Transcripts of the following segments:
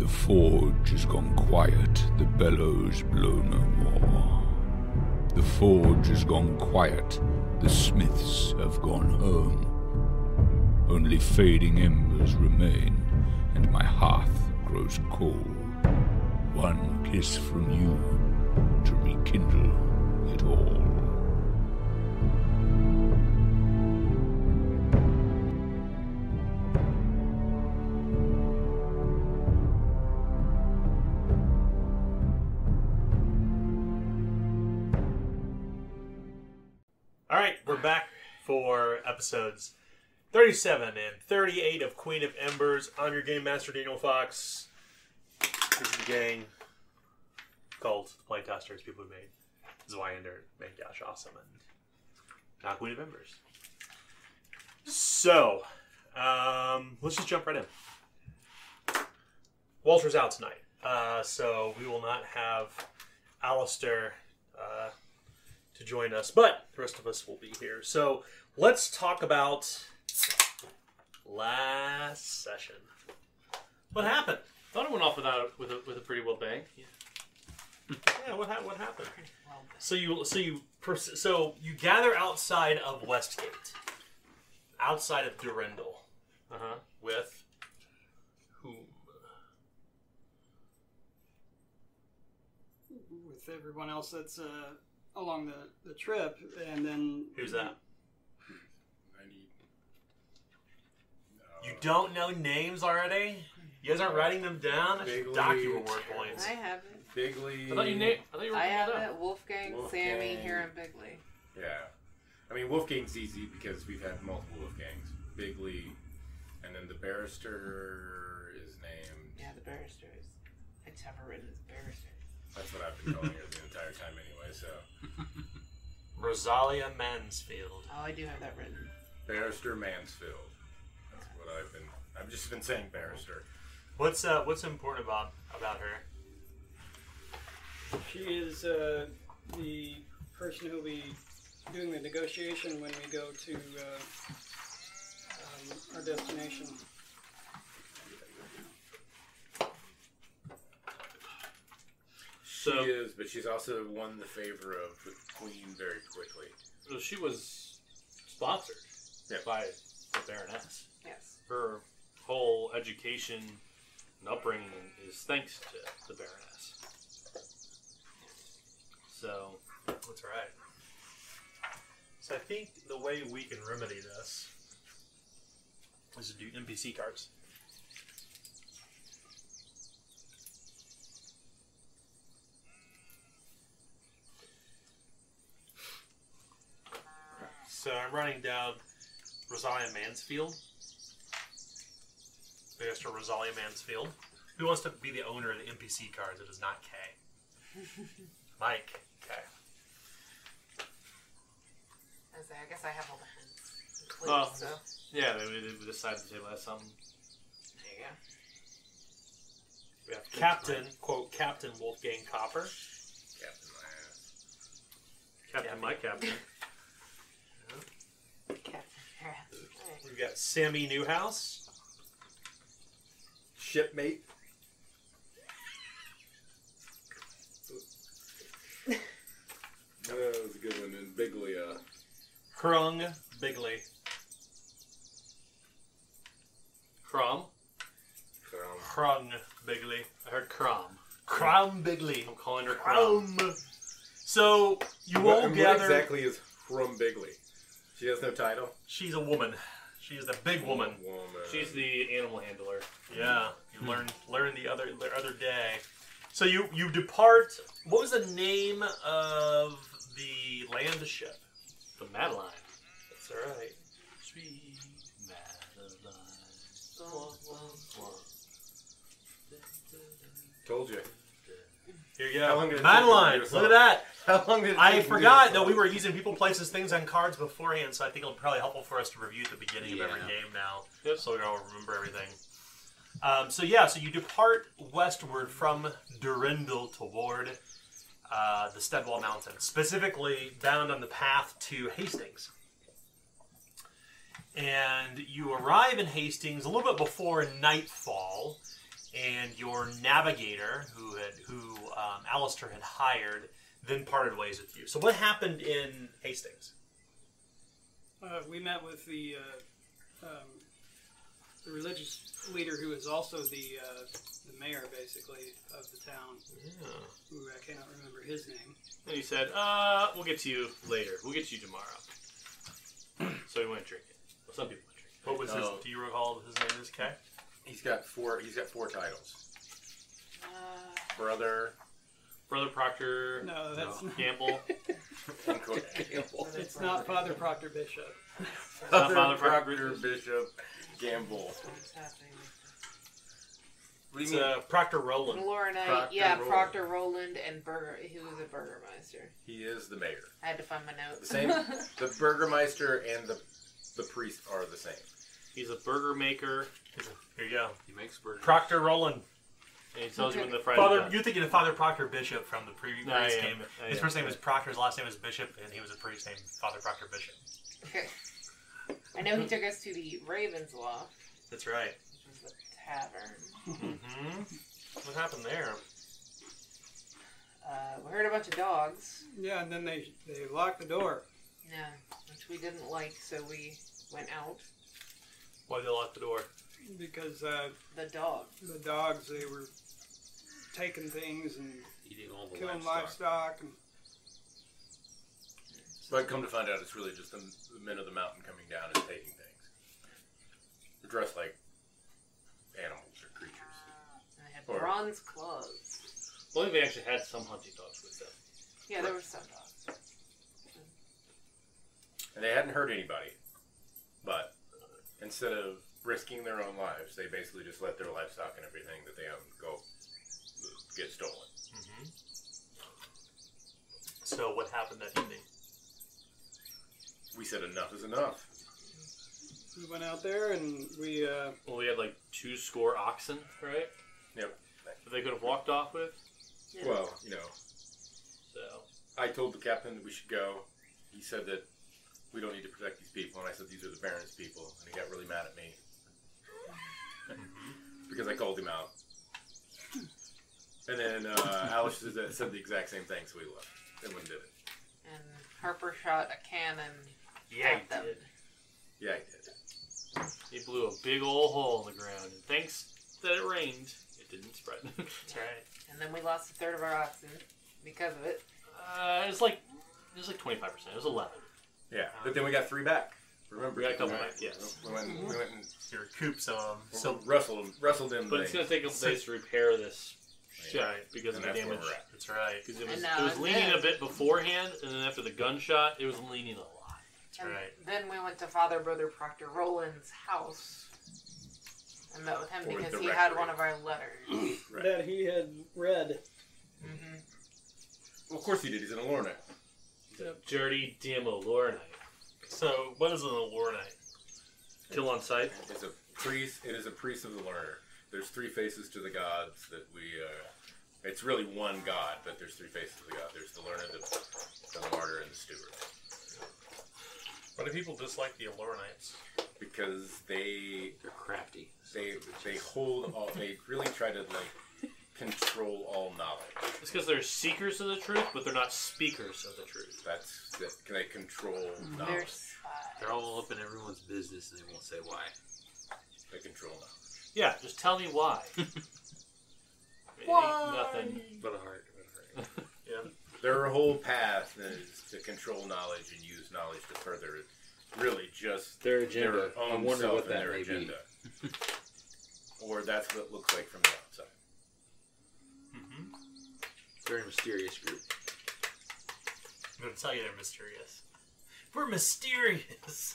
The forge has gone quiet, the bellows blow no more. The forge has gone quiet, the smiths have gone home. Only fading embers remain, and my hearth grows cold. One kiss from you to rekindle it all. All right, we're back for episodes 37 and 38 of Queen of Embers. I'm your Game Master, Daniel Fox. This is the gang called Playtesters, people who made Zweihander, made Gosh Awesome, and now Queen of Embers. So, let's just jump right in. Walter's out tonight, so we will not have Alistair to join us, but the rest of us will be here. So let's talk about last session. What happened? Thought it went off with a pretty well bang. Yeah, what happened? So you gather outside of Westgate, outside of Durendal, with whom? With everyone else that's along the trip, and then... Who's that? You don't know names already? You guys aren't writing them down? I should dock you reward points. I have it. Bigley. I thought you were. I have it. Wolfgang, Sammy, here, and Bigley. Yeah. I mean, Wolfgang's easy because we've had multiple Wolfgangs. Bigley, and then the barrister is named... Yeah, the barrister is... I just have it written as barrister. That's what I've been calling her the entire time anyway, so... Rosalia Mansfield. Oh, I do have that written. Barrister Mansfield. That's what I've just been saying barrister. What's important about her? She is the person who will be doing the negotiation when we go to our destination. She is, but she's also won the favor of the Queen very quickly. So she was sponsored by the Baroness. Yes. Her whole education and upbringing is thanks to the Baroness. So That's right. So I think the way we can remedy this is to do NPC cards. So I'm writing down Rosalia Mansfield. Barrister Rosalia Mansfield. Who wants to be the owner of the NPC cards? It is not K. Mike. Okay. I guess I have all the hints. Clues, Well, so yeah, we decided to table as something. there you go. We have Captain, quote, Captain Wolfgang Copper. Captain my ass. Captain, my captain. Captain Harris. We've got Sammy Newhouse. Shipmate. That was a good one. And Bigley, Krung Bigley. Crom. Krung Bigley. I heard Crom. Krum Bigley. I'm calling her Crom. So you all what gather. exactly is from Bigley? She has no title? She's a woman. She is the big woman. She's the animal handler. Yeah, you learn the other day. So you depart. What was the name of the land ship? The Madeline. That's all right. Sweet Madeline. Told you. Here you How go. long did it take Madeline. to do Look at that. How long did it I take to do forgot this that we song? were using people, places, things on cards beforehand, so I think it'll probably helpful for us to review at the beginning of every game now, so we all remember everything. So you depart westward from Durendal toward the Steadwall Mountains, specifically bound on the path to Hastings. And you arrive in Hastings a little bit before nightfall, and your navigator, who Alistair had hired, then parted ways with you. So what happened in Hastings? We met with the religious leader, who is also the mayor, basically, of the town. Yeah. Who I cannot remember his name. And he said, we'll get to you later. We'll get to you tomorrow. So he went drinking. Well, some people went drinking. What was his? Do you recall what his name is? Kay? He's got four titles. Brother. Brother Proctor No, that's not. Gamble. It's not Father Proctor Bishop. It's not Father Proctor Bishop Gamble. What's happening? What do It's you mean? Proctor Roland. Laurinite, Proctor Roland. Proctor Roland and he was a burgermeister. He is the mayor. I had to find my notes. The same. The burgermeister and the priest are the same. He's a burger maker. Here you go. He makes burgers. Proctor Roland. And he tells you when the fries Father, are done. you're thinking of Father Proctor Bishop from the previous I am. game. I His am. first name was Proctor, his last name was Bishop, and he was a priest named Father Proctor Bishop. Okay. I know he took us to the Raven's Loft, That's right. which was the tavern. Mm-hmm. What happened there? We heard a bunch of dogs. Yeah, and then they locked the door. Yeah, which we didn't like, so we went out. Why did they lock the door? Because The dog. the dogs, they were taking things and Eating all the killing livestock. livestock. And But come to find out, it's really just the men of the mountain coming down and taking things. They're dressed like animals or creatures. And they had Or- bronze claws. Well, I think they actually had some hunting dogs with them. Yeah, there were some dogs. And they hadn't hurt anybody. But instead of risking their own lives, they basically just let their livestock and everything that they own go get stolen. Mm-hmm. So what happened that evening? We said enough is enough. we went out there and we, Well, we had like 200 oxen, right? Yep. That they could have walked off with. Yeah. Well, So I told the captain that we should go. He said that we don't need to protect these people, and I said these are the Baron's people, and he got really mad at me because I called him out. And then Alice said the exact same thing, so we left and went and did it. And Harper shot a cannon Yeah, at he them. did. Yeah, I did. he blew a big old hole in the ground, and thanks that it rained, it didn't spread. That's right. And then we lost a third of our oxen because of it. It was like 25%. It was 11. Yeah, but then we got 3 back. Remember? We got a couple right? back, yes. We went and You recouped some. so So wrestled him. But it's going to take a couple days to repair this ship Right. because And of the that's where damage. we're at. that's right. Because it And was leaning then- a bit beforehand, and then after the gunshot, it was leaning a lot. That's And right. then we went to Brother Proctor Roland's house and met with him Or because the he had rectory. one of our letters. Right. that he had read. Mm-hmm. Well, of course he did. He's an Alornite. Dirty Diamolornite. So what is an Alornite? Kill on sight. It's a priest. It is a priest of the learner. There's 3 faces to the gods that we. It's really one god, but there's 3 faces to the god. There's the learner, the martyr, and the steward. Why do people dislike the Alornites? Because they They're crafty. hold all. They really try to like control all knowledge. It's because they're seekers of the truth, but they're not speakers of the truth. That's that. Can they control They're knowledge? spies. They're all up in everyone's business and they won't say why. They control knowledge. Yeah, just tell me why. It ain't nothing. But a heart. Yeah. Their whole path is to control knowledge and use knowledge to further it. Really, just Their agenda. their own I wonder self what and that their may agenda. Or that's what it looks like from the outside. Mm-hmm. Very mysterious group. I'm going to tell you they're mysterious. We're mysterious.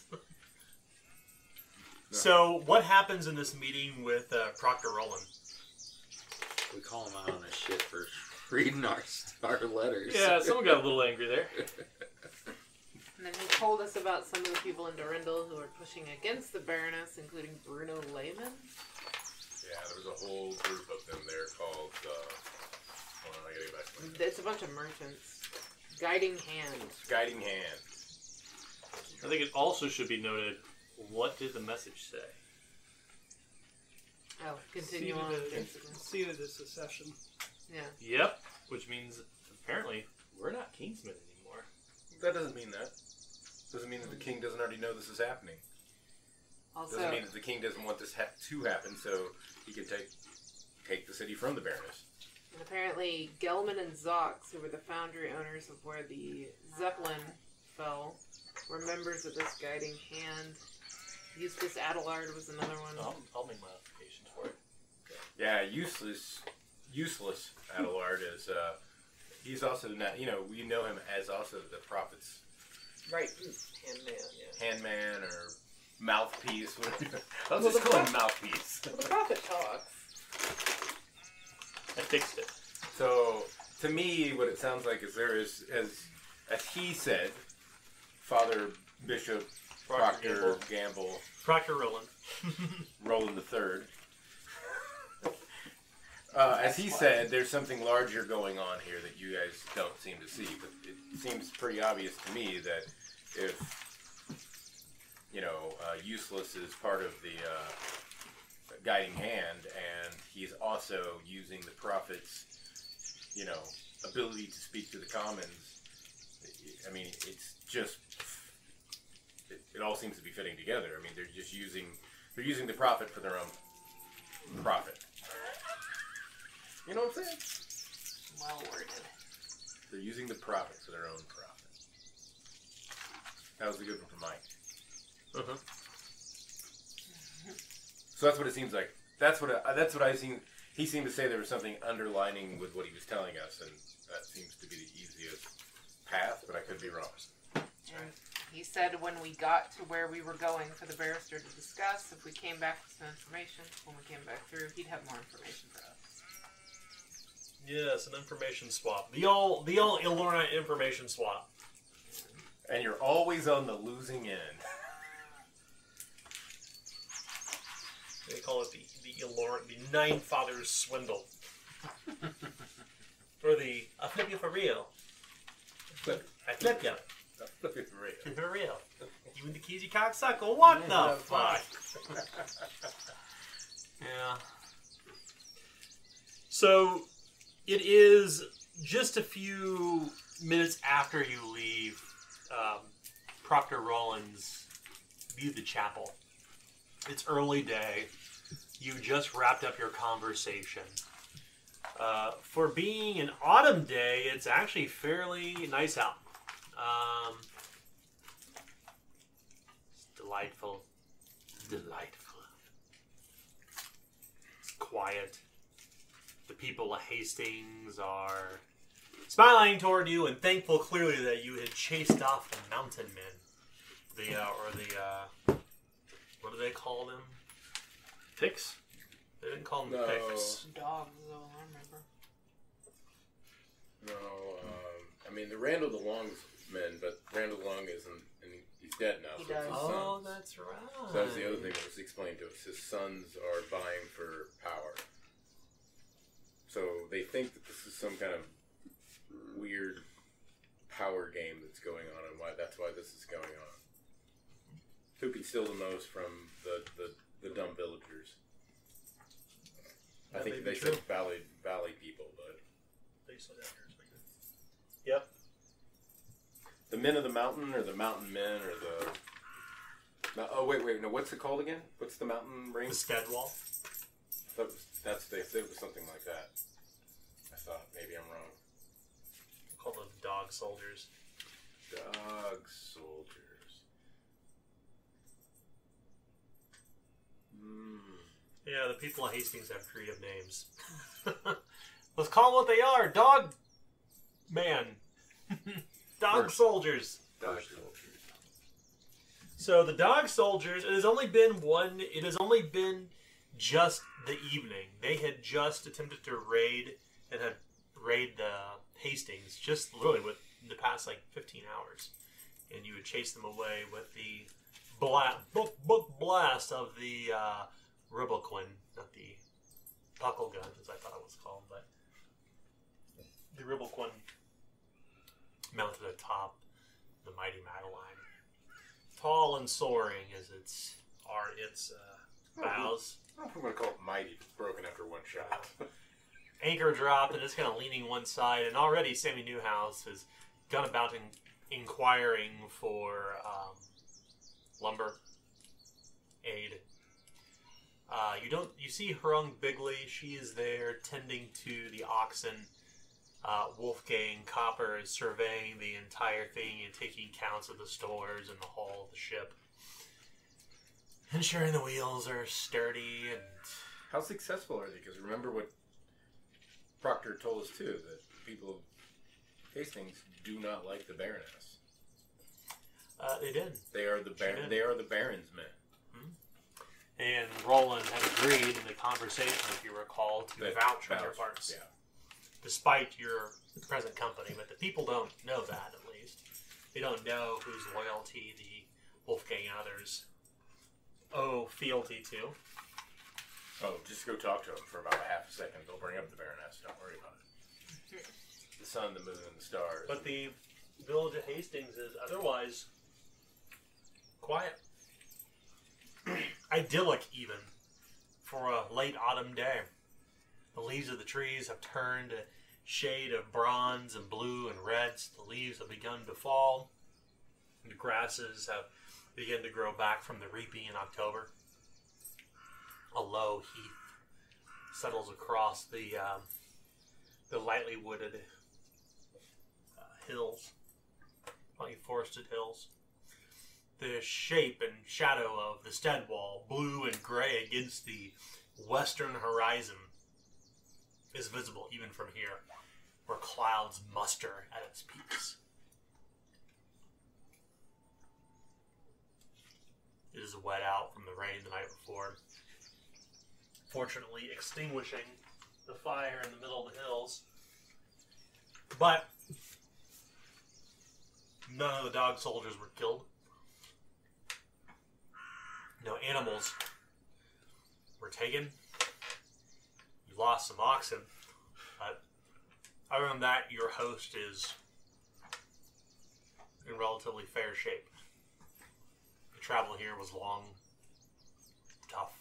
So what happens in this meeting with Proctor Roland? We call him out on his shit for reading our letters. Yeah, someone got a little angry there. And then he told us about some of the people in Durindal who are pushing against the Baroness, including Bruno Lehman. Yeah, there was a whole group of them there called. Hold on, I gotta get back to my It's a bunch of merchants. Guiding Hand. Guiding Hand. I think it also should be noted, what did the message say? Oh, continue on, basically. Seat of the secession. Yeah. Yep. Which means apparently we're not Kingsmen anymore. That doesn't mean that. Doesn't mean that the king doesn't already know this is happening. Also, Doesn't mean that the king doesn't want this to happen, so he can take the city from the Baroness. and apparently Gelman and Zox, who were the foundry owners of where the Zeppelin fell, were members of this guiding hand. Eustace Adelard was another one. I'll make modifications for it. Yeah, useless Adelard is. He's also not. We know him as also the prophet's Right. Handman, yeah. handman or mouthpiece. I'll just call him mouthpiece. Well, the prophet talks. I fixed it. So, to me, what it sounds like is there is, as he said, Father Bishop Proctor Gamble, Proctor Roland. Roland III. As he said, there's something larger going on here that you guys don't seem to see. But it seems pretty obvious to me that if, Useless is part of the guiding hand, and he's also using the prophet's, ability to speak to the commons. I mean, it's just, it all seems to be fitting together. I mean, they're using the prophet for their own profit. You know what I'm saying? Well worded. They're using the prophet for their own profit. That was a good one for Mike. Uh-huh. So that's what it seems like. That's what I seen. He seemed to say there was something underlining with what he was telling us, and that seems to be the easiest path, but I could be wrong. And he said when we got to where we were going for the barrister to discuss, if we came back with some information, when we came back through, he'd have more information for us. Yes, an information swap. The all Ilornite information swap. And you're always on the losing end. They call it the Nine Fathers Swindle. Or the I flip you for real. I flip you. Flip it for real. For real. You and the keys, you cocksucker. What the fuck? Yeah. So, it is just a few minutes after you leave Proctor Roland's View the Chapel. It's early day. You just wrapped up your conversation. For being an autumn day, it's actually fairly nice out. It's delightful. Delightful. It's quiet. The people of Hastings are smiling toward you and thankful clearly that you had chased off the mountain men. What do they call them? Picks? They didn't call them No. picks. Dogs, though, I remember. No, I mean the Randall DeLong's men, but Randall DeLong isn't, and he's dead now. He So it's his died. Oh, sons. that's right. So that was the other thing that was explained to us. His sons are vying for power. So they think that this is some kind of weird power game that's going on, and that's why this is going on. Who can steal the most from the dumb villagers? I That think may they be said true. valley people, but Yep. the men of the mountain, or the mountain men, or the. No, oh wait, no. What's it called again? What's the mountain The range? Skadwall. They said it was something like that. I thought maybe I'm wrong. Call them dog soldiers. Dog soldiers. Yeah, the people of Hastings have creative names. Let's call them what they are. Dog man. Dog soldiers. Dog soldiers. So the dog soldiers, it has only been just the evening. They had just attempted to raid the Hastings just literally with the past 15 hours. And you would chase them away with the blast of the Ribblequin, not the buckle gun as I thought it was called, but the Ribblequin mounted atop the mighty Madeline. Tall and soaring as its bows. I don't know if I'm going to call it mighty if it's broken after one shot. Anchor dropped and it's kind of leaning one side, and already Sammy Newhouse has gone about inquiring for lumber aid. You see Hrung Bigley. She is there tending to the oxen. Wolfgang Copper is surveying the entire thing and taking counts of the stores and the hull of the ship, ensuring the wheels are sturdy. And How successful are they? Because remember what Proctor told us too, that people of Hastings do not like the Baroness. they did. They are the They are the Baron's men. And Roland had agreed in the conversation, if you recall, to vouch on your parts. Yeah. Despite your present company, but the people don't know that, at least. They don't know whose loyalty the Wolfgang and others owe fealty to. Oh, just go talk to them for about a half a second. They'll bring up the Baroness. Don't worry about it. The sun, the moon, and the stars. But the village of Hastings is otherwise quiet. Idyllic, even, for a late autumn day. The leaves of the trees have turned a shade of bronze and blue and reds. The leaves have begun to fall. The grasses have begun to grow back from the reaping in October. A low heath settles across the lightly wooded hills, lightly forested hills. The shape and shadow of the stead wall, blue and gray against the western horizon, is visible even from here, where clouds muster at its peaks. It is wet out from the rain the night before, fortunately extinguishing the fire in the middle of the hills. But none of the dog soldiers were killed. No animals were taken. You lost some oxen, but other than that, your host is in relatively fair shape. The travel here was long, tough.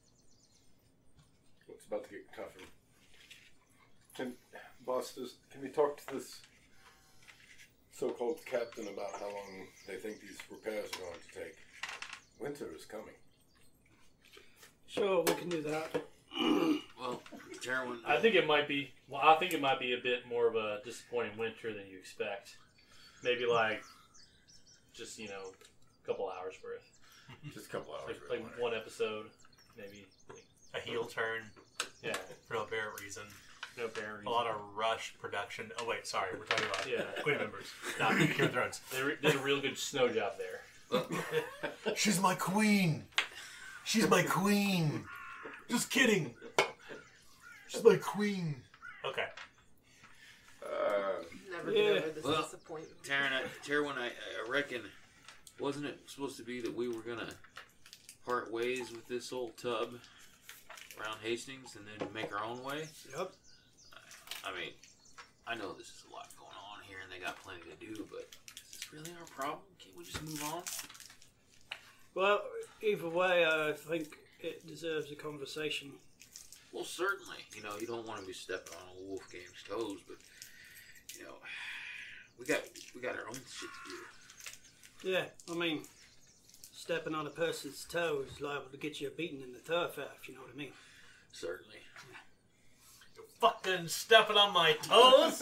It's about to get tougher. Can we talk to this so-called captain about how long they think these repairs are going to take? Winter is coming. Sure, we can do that. Well, Jarwin, I think it might be. Well, I think it might be a bit more of a disappointing winter than you expect. Maybe like just a couple hours worth. Just a couple hours. Like one episode, maybe. A heel turn Yeah, for no apparent reason. no apparent reason. A lot of rush production. Oh wait, sorry, we're talking about Yeah. Queen Members, not Game of Thrones. They did a real good snow job there. She's my queen. She's my queen. Just kidding. She's my queen. Okay. Never get over this Well, disappointment. Taryn, I reckon, wasn't it supposed to be that we were gonna part ways with this old tub around Hastings and then make our own way? Yep. I mean, I know this is a lot going on here and they got plenty to do, but is this really our problem? Can't we just move on? Well, either way, I think it deserves a conversation. Well, certainly. You don't want to be stepping on a Wolfgang's toes, but we got our own shit to do. Yeah, I mean, stepping on a person's toe is liable to get you a beating in the thoroughfare, if you know what I mean. Certainly. You're fucking stepping on my toes.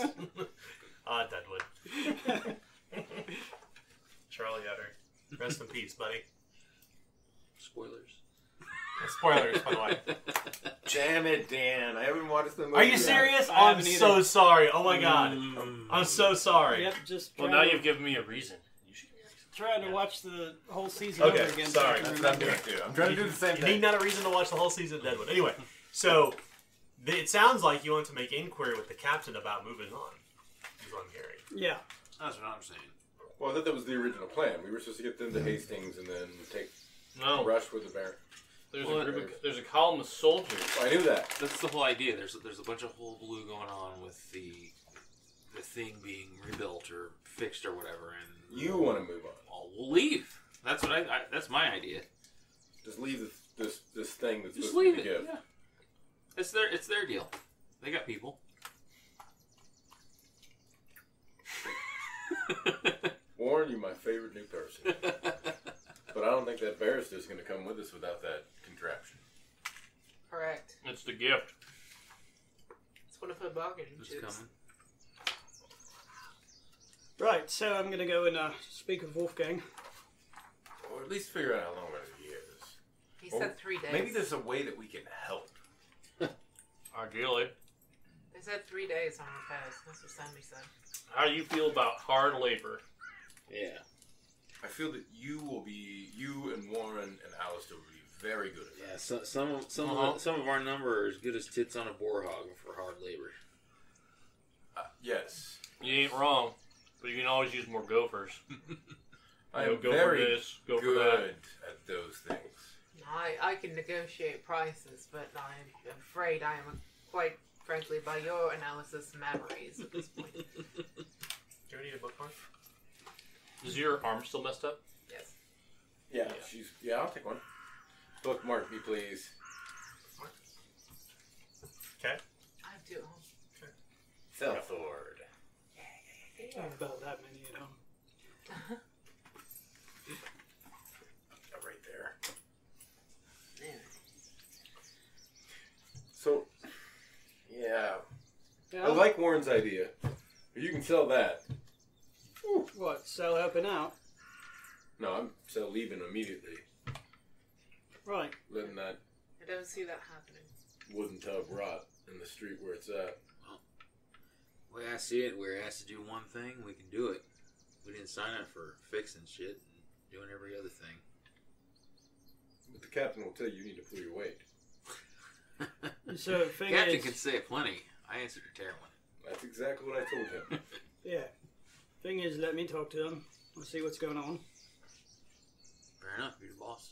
Deadwood. Charlie Utter. Rest in peace, buddy. Spoilers. Spoilers, by the way. Damn it, Dan! I haven't watched the movie. Are you yet. serious? I I'm haven't so either. sorry. Oh my god. I'm so sorry. Yep, just Well, trying now to- you've given me a reason. You should. trying to watch the whole season Okay, over again. sorry. So I That's can what I'm remember. doing too. I'm trying to do the same You thing. need not a reason to watch the whole season of Deadwood. Anyway, so it sounds like you want to make inquiry with the captain about moving on. Is what I'm hearing. Yeah. That's what I'm saying. Well, I thought that was the original plan. We were supposed to get them to Hastings and then take No, rush with the Baron. there's a column of soldiers. I knew that. That's the whole idea. There's a bunch of whole blue going on with the thing being rebuilt or fixed or whatever, and You want to move on. we'll leave. That's what that's my idea. Just leave this thing that's Just supposed leave to be it. a gift. Yeah. It's their deal. They got people. Warren, you're my favorite new person. But I don't think that barrister's going to come with us without that contraption. Correct. It's the gift. It's one of her bargaining It's chips. coming. Right, so I'm going to go and speak with Wolfgang. Or at least figure out how long he is. He Or said 3 days. Maybe there's a way that we can help. Ideally. They said 3 days on repairs. That's what Sammy said. How do you feel about hard labor? Yeah. I feel that you and Warren and Alistair will be very good at that. Yeah. Some of our number are as good as tits on a boar hog for hard labor. Yes. You ain't wrong, but you can always use more gophers. I You know, am go for very this, go for good that. at those things. I can negotiate prices, but I'm afraid I am, quite frankly, by your analysis, memories at this point. Do we need a bookmark? Is your arm still messed up? Yes. Yeah, I'll take one. Bookmark me, please. Okay. I have two. Self-Lord. About that many at home. Right there. Yeah. So, yeah. Yeah, I like Warren's idea. You can sell that. What, sell helping out? No, I'm sell leaving immediately. Right. Letting that I don't see that happening. wooden tub rot in the street where it's at. The way I see it, we're asked to do one thing, we can do it. We didn't sign up for fixing shit and doing every other thing. But the captain will tell you need to pull your weight. So, the thing Captain is, can say it plenty. I answered to Terwin. That's exactly what I told him. yeah. Thing is, let me talk to them. I'll see what's going on. Fair enough, you're the boss.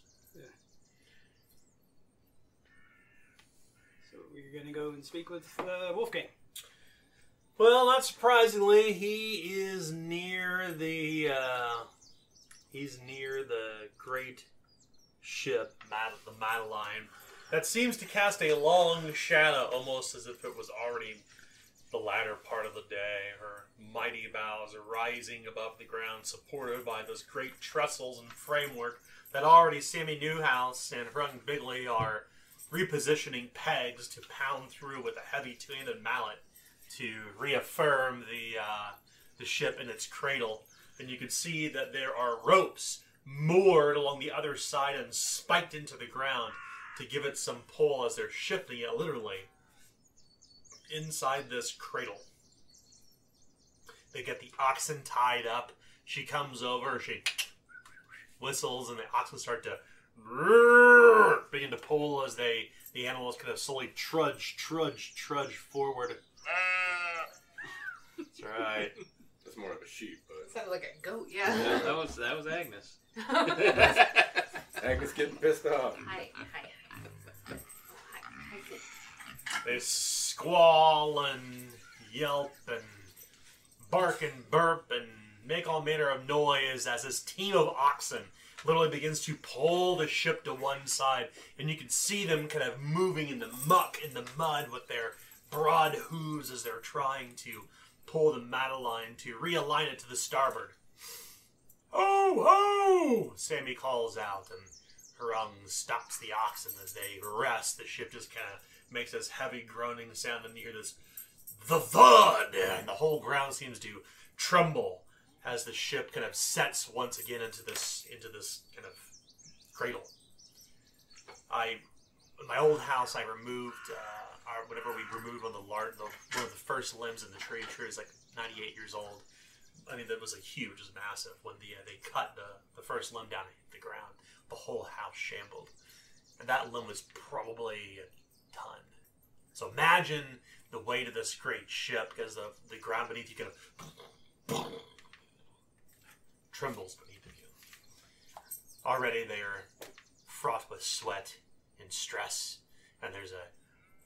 So, we're going to go and speak with Wolfgang. Well, not surprisingly, he is near the great ship, the Madeline, that seems to cast a long shadow, almost as if it was already the latter part of the day. Her mighty bows are rising above the ground, supported by those great trestles and framework that already Sammy Newhouse and Hrung Bigley are repositioning pegs to pound through with a heavy two-handed mallet to reaffirm the ship in its cradle. And you can see that there are ropes moored along the other side and spiked into the ground to give it some pull as they're shifting it literally inside this cradle. They get the oxen tied up. She comes over, she whistles, and the oxen start to begin to pull as the animals kind of slowly trudge forward. That's right. That's more of a sheep, but Sounded like a goat, Yeah, yeah. that was Agnes. Agnes getting pissed off. Hi. They squall and yelp and bark and burp and make all manner of noise as this team of oxen literally begins to pull the ship to one side, and you can see them kind of moving in the muck, in the mud, with their broad hooves as they're trying to pull the Madeline to realign it to the starboard. Ho, ho! Sammy calls out, and Hrung stops the oxen as they rest. The ship just kind of makes this heavy groaning sound, and you hear this thud, and the whole ground seems to tremble as the ship kind of sets once again into this kind of cradle. In my old house, I removed whenever we removed one of the first limbs in the tree. The tree is like 98 years old. I mean, that was huge, it was massive. When they cut the first limb down and hit the ground, the whole house shambled, and that limb was probably a ton. So imagine the weight of this great ship, because the ground beneath you kind of trembles beneath you. Already they are fraught with sweat and stress, and there's a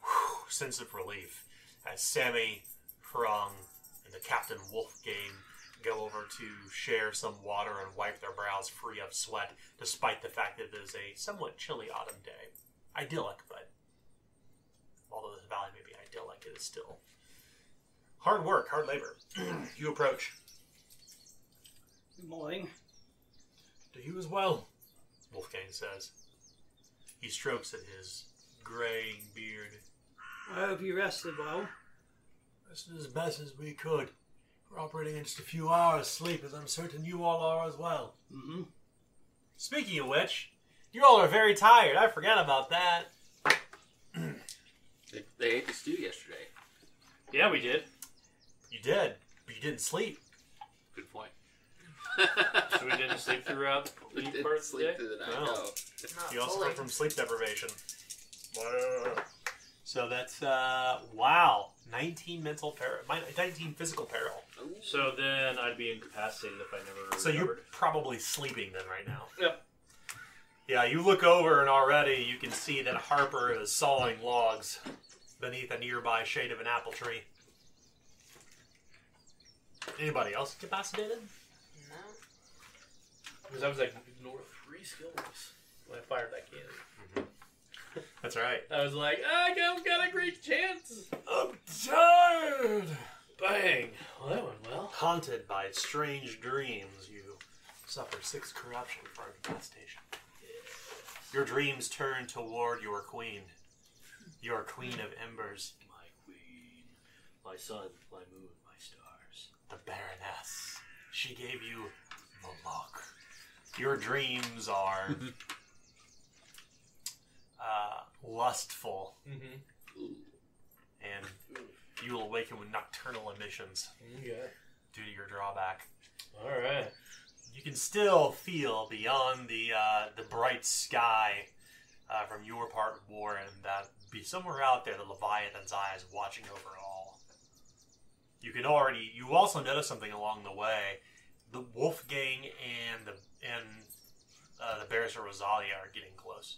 sense of relief as Sammy, Hrung, and the Captain Wolfgang go over to share some water and wipe their brows free of sweat, despite the fact that it is a somewhat chilly autumn day. Idyllic, but although this valley may be idyllic, it is still hard work, hard labor. You approach. Good morning. To you as well, Wolfgang says. He strokes at his graying beard. I hope you rested well. Rested as best as we could. We're operating in just a few hours' sleep, as I'm certain you all are as well. Mm-hmm. Speaking of which, you all are very tired. I forgot about that. They ate the stew yesterday. Yeah, we did. You did, but you didn't sleep. Good point. So we didn't sleep throughout the Didn't part of the sleep day? through the night. No. No. Not You also fully. suffer from sleep deprivation. So that's, wow. 19 mental peril, 19 physical peril. So then I'd be incapacitated if I never So you're recovered. probably sleeping then right now. Yep. Yeah, you look over and already you can see that Harper is sawing logs beneath a nearby shade of an apple tree. Anybody else incapacitated? No. Because I was like, ignore 3 skills when I fired that cannon. That's right. I was like, I don't got a great chance. I'm tired! Bang. Well, that went well. Haunted by strange dreams, you suffer 6 corruption for incapacitation. Your dreams turn toward your queen. Your queen of embers. My queen, my sun, my moon, my stars. The Baroness. She gave you the look. Your dreams are lustful, Mm-hmm. and you will awaken with nocturnal emissions Yeah. due to your drawback. All right. You can still feel beyond the bright sky from your part of Warren that be somewhere out there the Leviathan's eye is watching over all. You also notice something along the way. The Wolfgang and the Barrister Rosalia are getting close.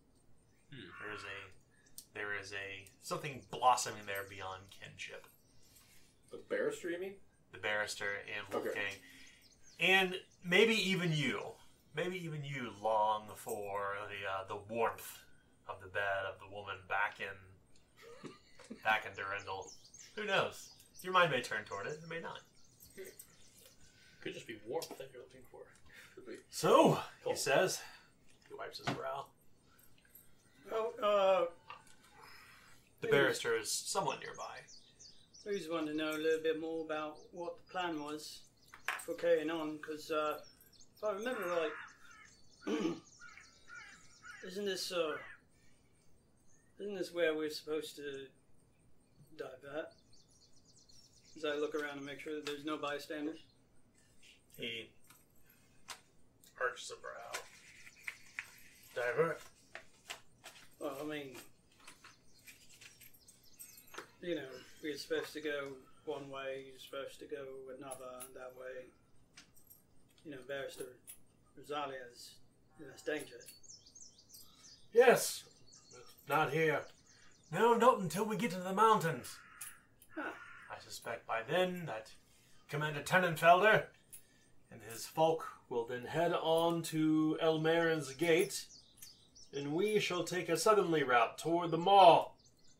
There is a something blossoming there beyond kinship. The barrister, you mean? The Barrister and Okay. Wolfgang. And maybe even you long for the warmth of the bed of the woman back in Durendal. Who knows? Your mind may turn toward it, it may not. Could just be warmth that you're looking for. Could be. So, he Cool. says, he wipes his brow. Oh, The Barrister is somewhat nearby. I just wanted to know a little bit more about what the plan was for carrying on, because if I remember right, isn't this where we're supposed to divert? As I look around and make sure that there's no bystanders. He arches a brow. Divert. Well, I mean, you know, we're supposed to go one way, you're supposed to go another, that way. You know, Barrister Rosalia's in this danger. Yes. Not here. No, not until we get to the mountains. Huh. I suspect by then that Commander Tenenfelder and his folk will then head on to Elmarin's Gate, and we shall take a southerly route toward the mall.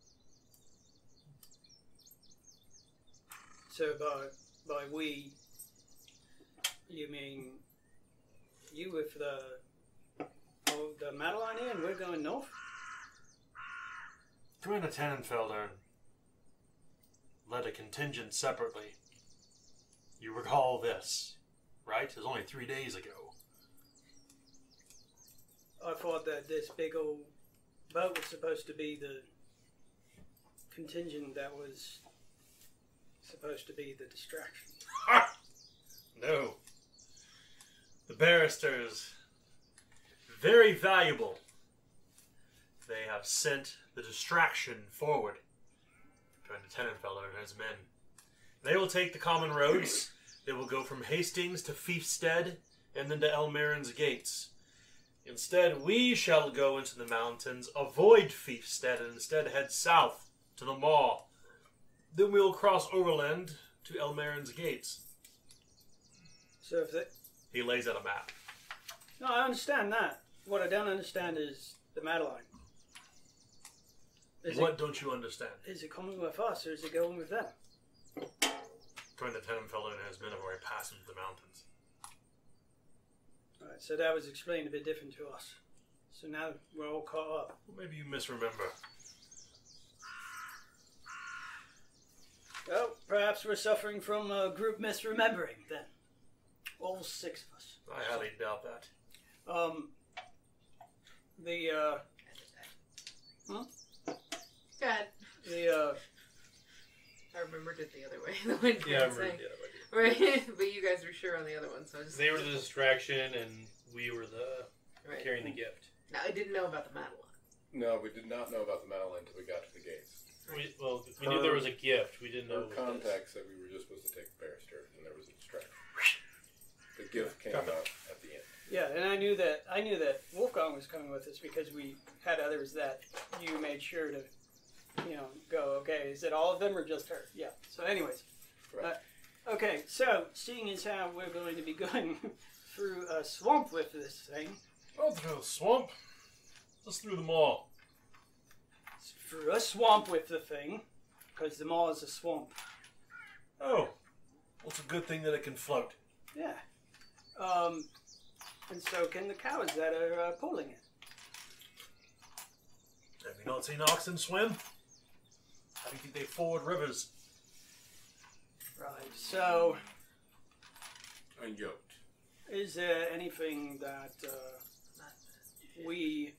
So by we, you mean you with the Madeline here, and we're going north? Commander Tenenfelder led a contingent separately. You recall this, right? It was only 3 days ago. I thought that this big old boat was supposed to be the contingent that was supposed to be the distraction. No. The barristers, very valuable. They have sent the distraction forward to Tenenfelder and his men. They will take the common roads. They will go from Hastings to Fiefstead and then to Elmarin's Gates. Instead, we shall go into the mountains, avoid Fiefstead, and instead head south to the mall. Then we will cross overland to Elmarin's Gates. So if they... He lays out a map. No, I understand that. What I don't understand is the Madeline. What don't you understand? Is it coming with us or is it going with them? According to Tenenfellow and his men have already passed into the mountains. Alright, so that was explained a bit different to us. So now we're all caught up. Well, maybe you misremember. Oh, perhaps we're suffering from a group misremembering then. All 6 of us. I highly doubt that. Go ahead. I remembered it the other way. The one Yeah, I remember the other way. Right, but you guys were sure on the other one, so I just... They were the distraction, and we were the Right. carrying the gift. No, I didn't know about the Madeline. No, we did not know about the Madeline until we got to the gates. We knew there was a gift. We didn't know Our it was this. contacts said we were just supposed to take the barrister, and there was a distraction. The gift came out at the end. Yeah, and I knew that Wolfgang was coming with us because we had others that you made sure to, go. Okay, is it all of them or just her? Yeah. So, anyways, Right. okay. So, seeing as how we're going to be going through a swamp with this thing, Not through the swamp. Just through the mall. through a swamp with the thing, because the mall is a swamp. Oh. Well, it's a good thing that it can float. Yeah. And so can the cows that are pulling it. Have you not seen oxen swim? How do you think they ford rivers? Right. So, Unyoked. is there anything that we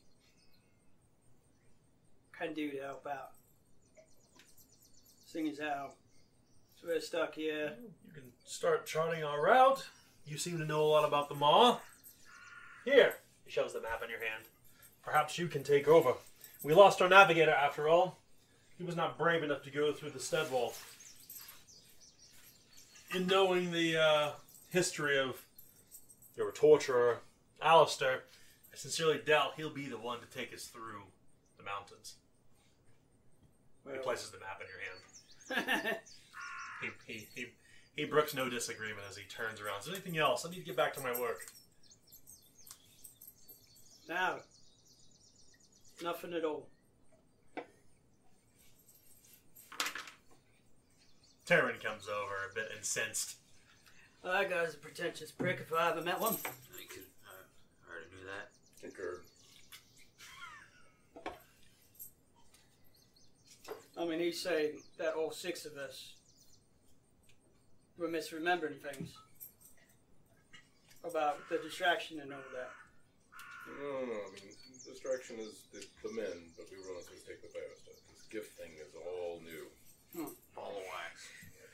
can do to help out? Seeing as how we're stuck here. You can start charting our route. You seem to know a lot about the Maw. Here. He shoves the map in your hand. Perhaps you can take over. We lost our navigator after all. He was not brave enough to go through the Steadwall. In knowing the history of your torturer, Alistair, I sincerely doubt he'll be the one to take us through the mountains. He places the map in your hand. He brooks no disagreement as he turns around. Is there anything else? I need to get back to my work. Now, nothing at all. Taryn comes over, a bit incensed. That guy's a pretentious prick if I ever met one. I already knew that. Concurred. I mean, he's saying that all 6 of us were misremembering things about the distraction and all that. No. I mean, distraction is the men, but we were not supposed to take the barrister. This gift thing is all new. Ball of wax.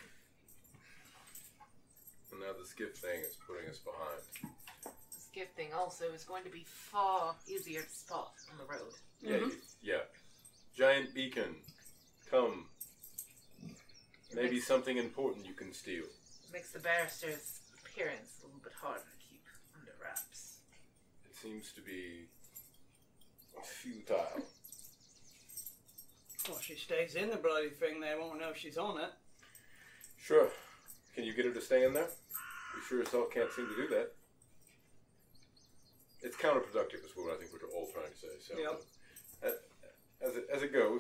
And now this gift thing is putting us behind. This gift thing also is going to be far easier to spot on the road. Yeah. Giant beacon. Come. Maybe something important you can steal. Makes the barrister's appearance a little bit harder to keep under wraps. It seems to be futile. Well, she stays in the bloody thing, they won't know she's on it. Sure. Can you get her to stay in there? We sure as hell can't seem to do that. It's counterproductive is what I think we're all trying to say. So, Yep. as it goes,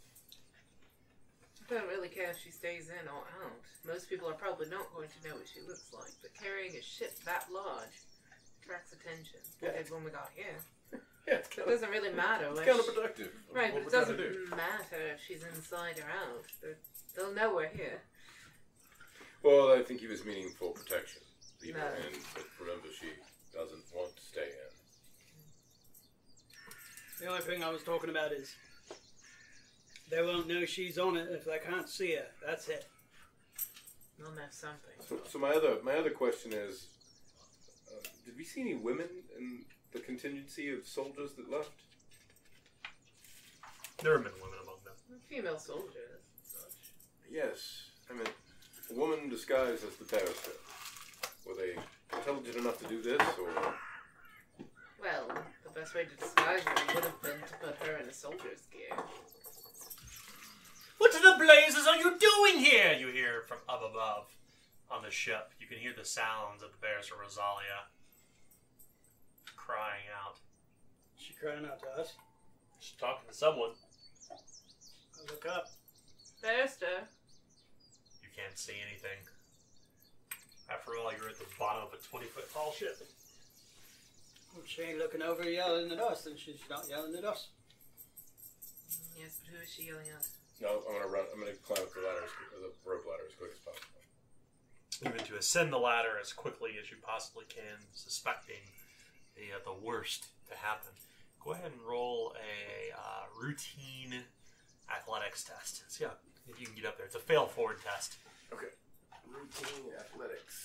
I don't really care if she stays in or out. Most people are probably not going to know what she looks like, but carrying a ship that large attracts attention. Yeah. Like when we got here. yeah, it's It doesn't really matter. it's Like counterproductive. of right, what but it we're trying doesn't to do. matter if she's inside or out. They'll know we're here. Well, I think he was meaning full protection. Leave No. her in, but remember, she doesn't want to stay in. The only thing I was talking about is they won't know she's on it if they can't see her. That's it. They'll know something. So my other question is, did we see any women in the contingency of soldiers that left? There have been women among them. Female soldiers and such. Yes. I mean, a woman disguised as the barrister. Were they intelligent enough to do this, or? Well, the best way to disguise her would have been to put her in a soldier's gear. What the blazes are you doing here? You hear from up above. on the ship. You can hear the sounds of the Bears of Rosalia crying out. She crying out to us. She's talking to someone. I look up. Besta. You can't see anything. After all, you're at the bottom of a 20-foot tall ship. Well, she ain't looking over yelling at us, and she's not yelling at us. Yes, but who is she yelling at? No, I'm gonna climb up the ladder, the rope ladder, as quick as possible. You're going to ascend the ladder as quickly as you possibly can, suspecting the worst to happen. Go ahead and roll a routine athletics test. See if you can get up there. It's a fail forward test. Okay. Routine athletics.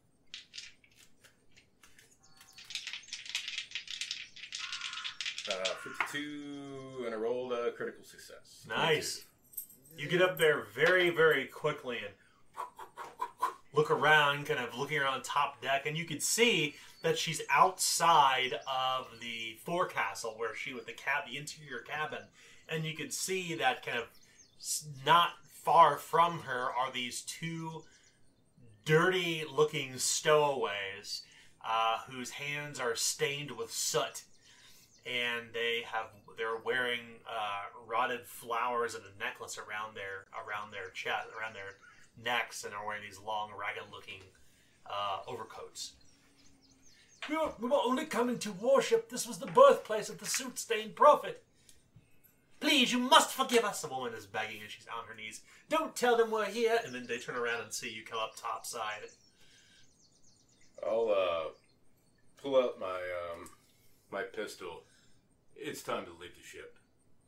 52, and I rolled a critical success. Nice. You get up there very, very quickly and look around, kind of looking around top deck, and you can see that she's outside of the forecastle where she with the interior cabin, and you can see that kind of not far from her are these two dirty-looking stowaways whose hands are stained with soot, and they're wearing rotted flowers and a necklace around their chest, around their necks, and are wearing these long, ragged-looking overcoats. We were only coming to worship. This was the birthplace of the soot-stained prophet. Please, you must forgive us. The woman is begging, and she's on her knees. Don't tell them we're here. And then they turn around and see you come up topside. I'll pull out my pistol. It's time to leave the ship.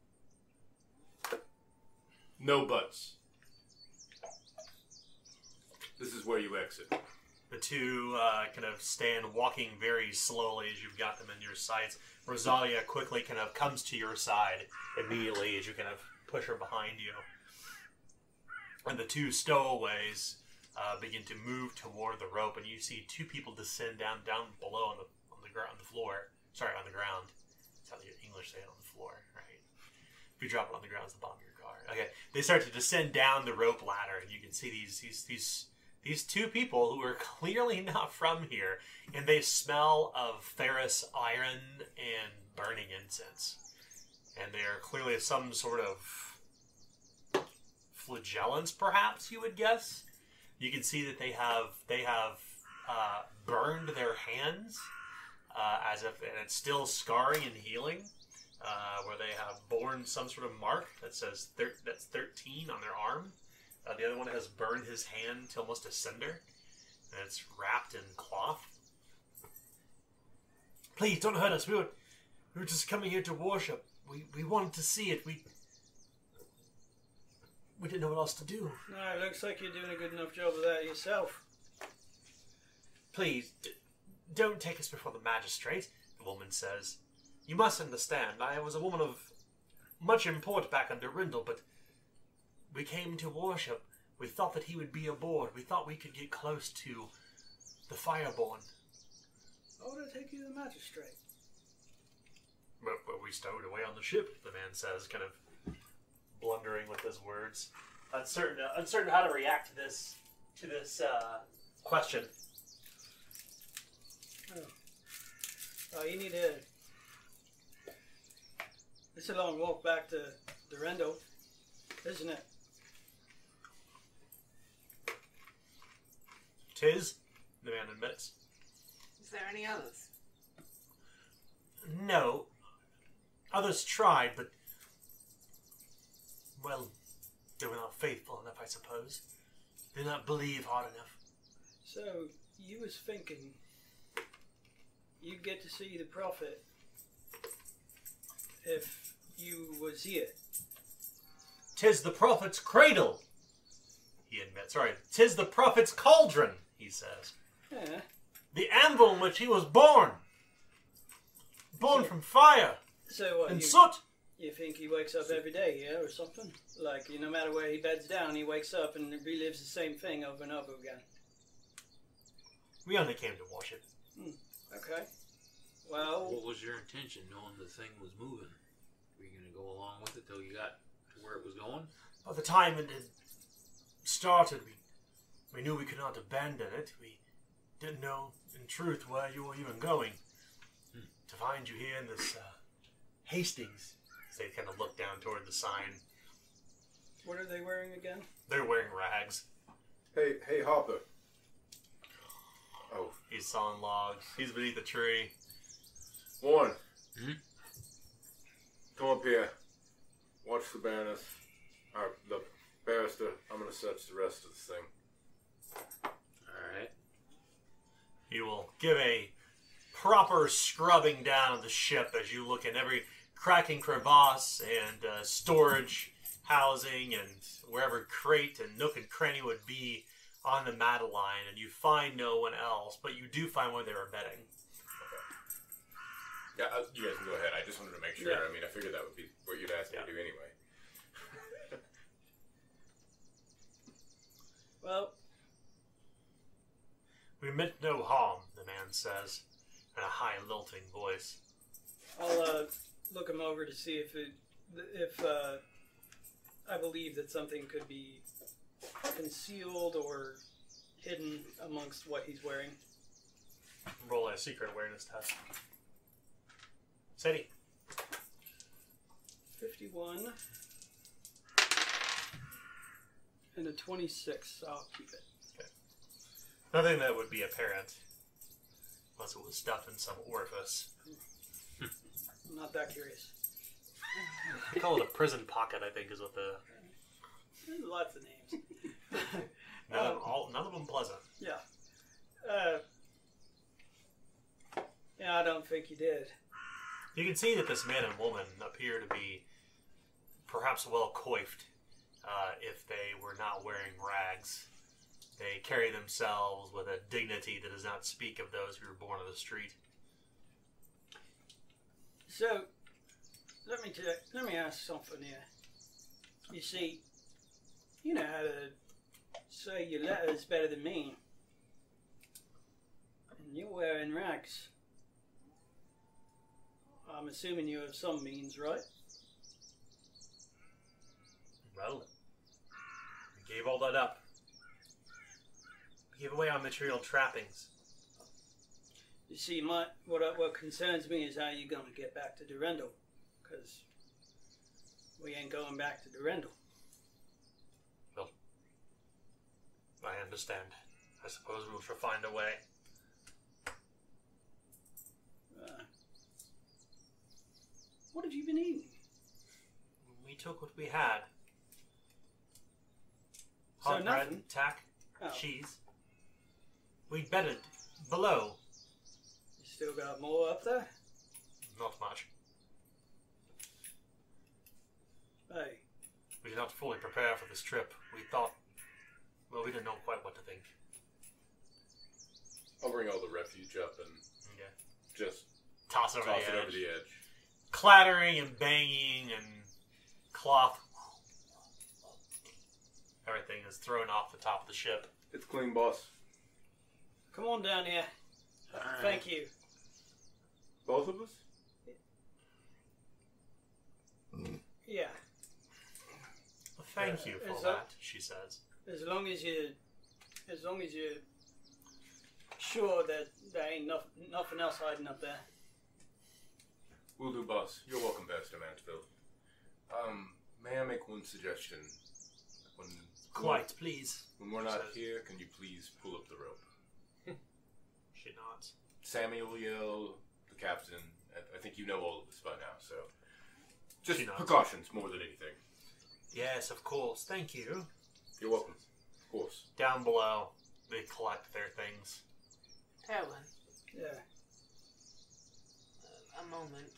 No buts. This is where you exit. The two kind of stand walking very slowly as you've got them in your sights. Rosalia quickly kind of comes to your side immediately as you kind of push her behind you. And the two stowaways begin to move toward the rope, and you see two people descend down below on the floor. Sorry, on the ground. That's how the English say it, on the floor, right? If you drop it on the ground, it's the bottom of your car. Okay, they start to descend down the rope ladder, and you can see these two people who are clearly not from here, and they smell of ferrous iron and burning incense. And they are clearly some sort of flagellants, perhaps you would guess. You can see that they have burned their hands as if, and it's still scarring and healing, where they have borne some sort of mark that says that's 13 on their arm. The other one has burned his hand to almost a cinder, and it's wrapped in cloth. Please, don't hurt us. We were just coming here to worship. We wanted to see it. We didn't know what else to do. No, it looks like you're doing a good enough job of that yourself. Please, don't take us before the magistrate, the woman says. You must understand, I was a woman of much import back on Durindal, but we came to worship. We thought that he would be aboard. We thought we could get close to the Fireborn. Why would I take you to the magistrate? But we stowed away on the ship, the man says, kind of blundering with his words. Uncertain how to react to this question. Oh, you need to... It's a long walk back to Durindal, isn't it? 'Tis, the man admits. Is there any others? No. Others tried, but... well, they were not faithful enough, I suppose. They did not believe hard enough. So, you was thinking you'd get to see the prophet if you was here. 'Tis the prophet's cradle, he admits. Sorry, 'tis the prophet's cauldron, he says. Yeah. The anvil in which he was born. Born from fire So what, and you soot. think he wakes up every day, yeah, or something? Like, no matter where he beds down, he wakes up and relives the same thing over and over again. We only came to worship. Okay. Well, What was your intention, knowing the thing was moving? Were you going to go along with it till you got to where it was going? By the time it had started, We knew we could not abandon it. We didn't know, in truth, where you were even going. To find you here in this Hastings. They kind of look down toward the sign. What are they wearing again? They're wearing rags. Hey, Hopper. Oh, He's sawing logs. He's beneath a tree. Warren. Come up here. Watch the Baroness. Or the barrister. I'm gonna search the rest of this thing. Alright. He will give a proper scrubbing down of the ship as you look in every cracking crevasse and storage housing and wherever crate and nook and cranny would be on the Madeline, and you find no one else, but you do find where they were bedding. Yeah, you guys can go ahead. I just wanted to make sure. Yeah. I mean, I figured that would be what you'd ask me to do anyway. Well, We meant no harm, the man says, in a high, lilting voice. I'll look him over to see if I believe that something could be concealed or hidden amongst what he's wearing. Roll a secret awareness test. Sadie. 51 and a 26. I'll keep it. Nothing that would be apparent, unless it was stuffed in some orifice. I'm not that curious. They call it a prison pocket, I think, is what the... There's lots of names. None of them pleasant. Yeah. Yeah, I don't think you did. You can see that this man and woman appear to be perhaps well coiffed, if they were not wearing rags. They carry themselves with a dignity that does not speak of those who were born on the street. So, let me ask something here. You see, you know how to say your letters better than me. And you're wearing rags. I'm assuming you have some means, right? Well, we gave all that up. We gave away our material trappings. You see, what concerns me is how you're going to get back to Durendal. Because we ain't going back to Durendal. Well, I understand. I suppose we shall find a way. What have you been eating? We took what we had. So Hot bread, nothing? tack, Oh. cheese. We bedded below. You still got more up there? Not much. Hey, We did not fully prepare for this trip. We thought... Well, we didn't know quite what to think. I'll bring all the refuge up and Okay. just Toss it over toss the it edge. over the edge. Clattering and banging and cloth. Everything is thrown off the top of the ship. It's clean, boss. come on down here. Alright. Thank you. Both of us? Yeah, Well, thank you for is that, she says. as long as you're sure that there ain't nothing else hiding up there. Will do, boss. You're welcome, Pastor Mansfield. May I make one suggestion? Quite, please. When we're not Says- here, can you please pull up the rope? She nods. Sammy will yell, the captain. I think you know all of this by now, so... Just She nods. precautions more than anything. Yes, of course. Thank you. You're welcome. Of course. Down below, they collect their things. Talon, Yeah. a moment.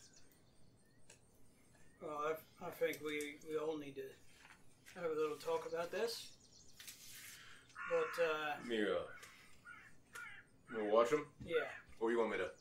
Well, I think we all need to have a little talk about this. But You want to watch them? yeah, Or you want me to...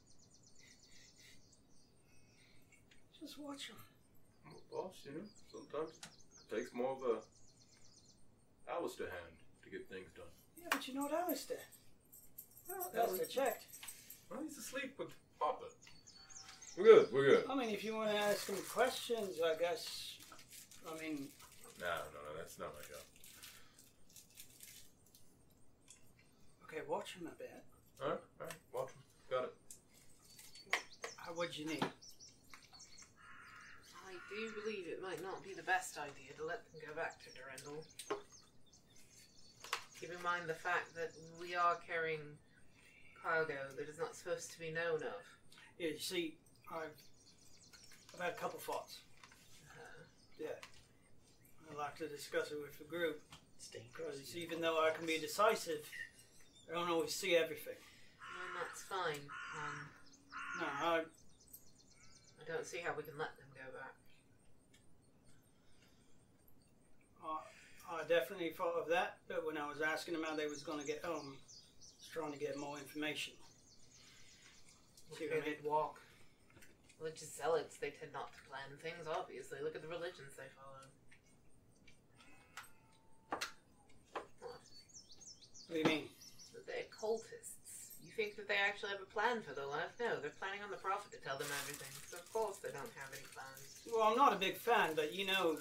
just watch them. Well, boss, you know, sometimes it takes more of a Alistair hand to get things done. Yeah, but you know what Alistair? Well, Alistair checked. Well, he's asleep with Papa. We're good, we're good. I mean, if you want to ask him questions, I guess. I mean, No, that's not my job. watch him a bit. All right. Watch him. Got it. What'd you need? I do believe it might not be the best idea to let them go back to Durendal. Keep in mind the fact that we are carrying cargo that is not supposed to be known of. Yeah, you see, I've had a couple thoughts. Yeah. I'd like to discuss it with the group. Because even though I can be decisive, I don't always see everything. And that's fine. No, I don't see how we can let them go back. I definitely thought of that, but when I was asking them how they was going to get home, I was trying to get more information. See what I mean? They'd walk. Religious zealots, they tend not to plan things, obviously. Look at the religions they follow. What? What do you mean? They're cultists. You think that they actually have a plan for their life? No, they're planning on the Prophet to tell them everything. So of course they don't have any plans. Well, I'm not a big fan, but you know,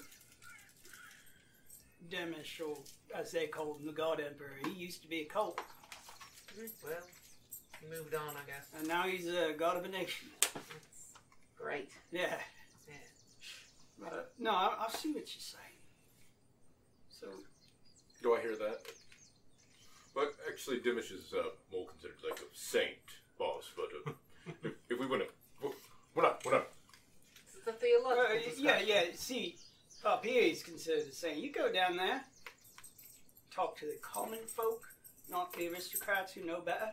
Demish, or as they called him, the God Emperor, he used to be a cult. Well, he moved on, I guess. And now he's a god of a nation. That's great. Yeah. Yeah. But, no, I see what you're saying. So, Do I hear that? But actually, Dimish is more considered like a saint, boss. But if we win it, we're not. This is a theological discussion. yeah. See, up here he's considered a saint. You go down there, talk to the common folk, not the aristocrats who know better.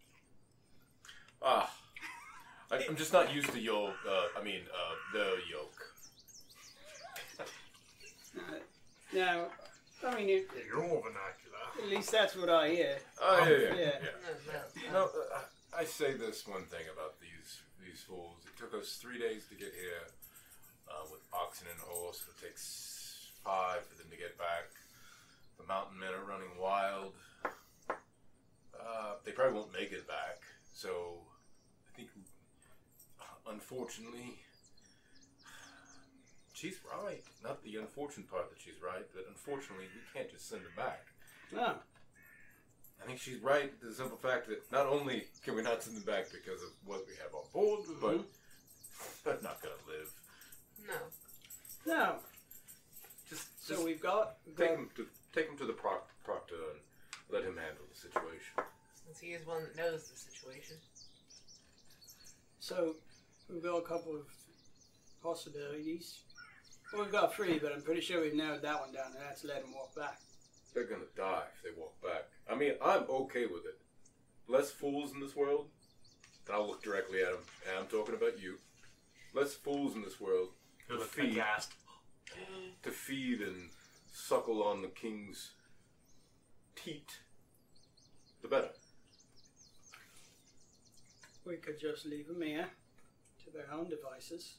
I'm just not used to your. The yoke. Now, I mean, Your vernacular. at least that's what I hear. Yeah. No. No, I say this one thing about these fools. It took us 3 days to get here with oxen and horse. It takes 5 for them to get back. The mountain men are running wild. They probably won't make it back. So I think, unfortunately, she's right. Not the unfortunate part that she's right, but unfortunately we can't just send them back. No. I think she's right. The simple fact that not only can we not send them back because of what we have on board, but they're not going to live. No. Just So we've got take him to the proctor and let him handle the situation. Since he is one that knows the situation. So we've got a couple of possibilities. Well, we've got 3, but I'm pretty sure we've narrowed that one down, and that's let them walk back. They're going to die if they walk back. I mean, I'm okay with it. Less fools in this world. And I'll look directly at him, and I'm talking about you. Less fools in this world Who to looked feed, aghast. to feed and suckle on the king's teat, the better. We could just leave them here to their own devices.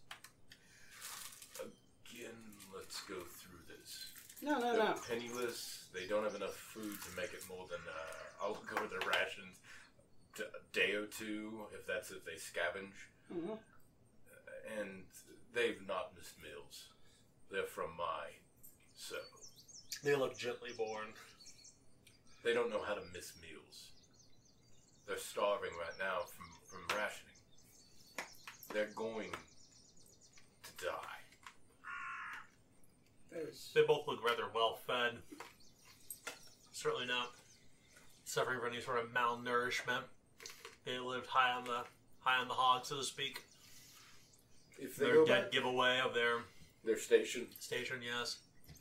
Again, let's go through this. No. They're penniless. They don't have enough food to make it more than, I'll go with their rations, a day or 2, if they scavenge. Mm-hmm. And they've not missed meals. They're from my circle. They look gently born. They don't know how to miss meals. They're starving right now from rationing. They're going to die. They both look rather well fed. Certainly not suffering from any sort of malnourishment. They lived high on the hog, so to speak. If they Their go dead back, giveaway of their their station. yes.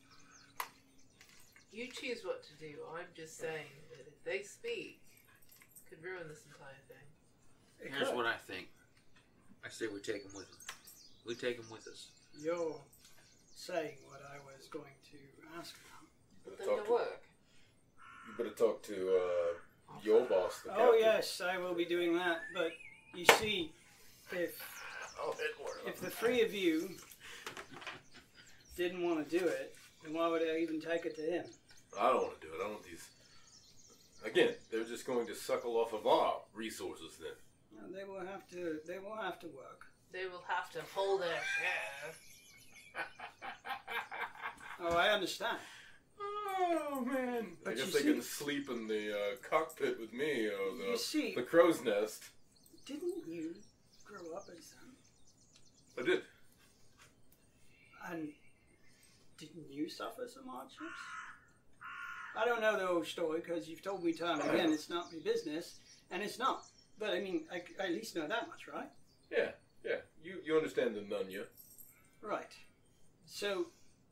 You choose what to do. I'm just saying that if they speak, it could ruin this entire thing. Here's what I think. I say we take them with us. We take them with us. You're saying what I was going to ask about. Then to work. You better talk to your boss, the Oh captain. yes, I will be doing that. But you see, if the 3 of you didn't want to do it, then why would I even take it to him? I don't want to do it. I don't want these. Again, they're just going to suckle off of our resources then. They will have to. They will have to work. They will have to hold their share. Oh, I understand. Oh man! I But guess you they see- can sleep in the cockpit with me or You see- the crow's nest. Didn't you grow up as them? I did. And didn't you suffer some hardships? I don't know the whole story because you've told me time and again it's not my business, and it's not. But I mean, I at least know that much, right? Yeah. You understand the Nunya. Right. So,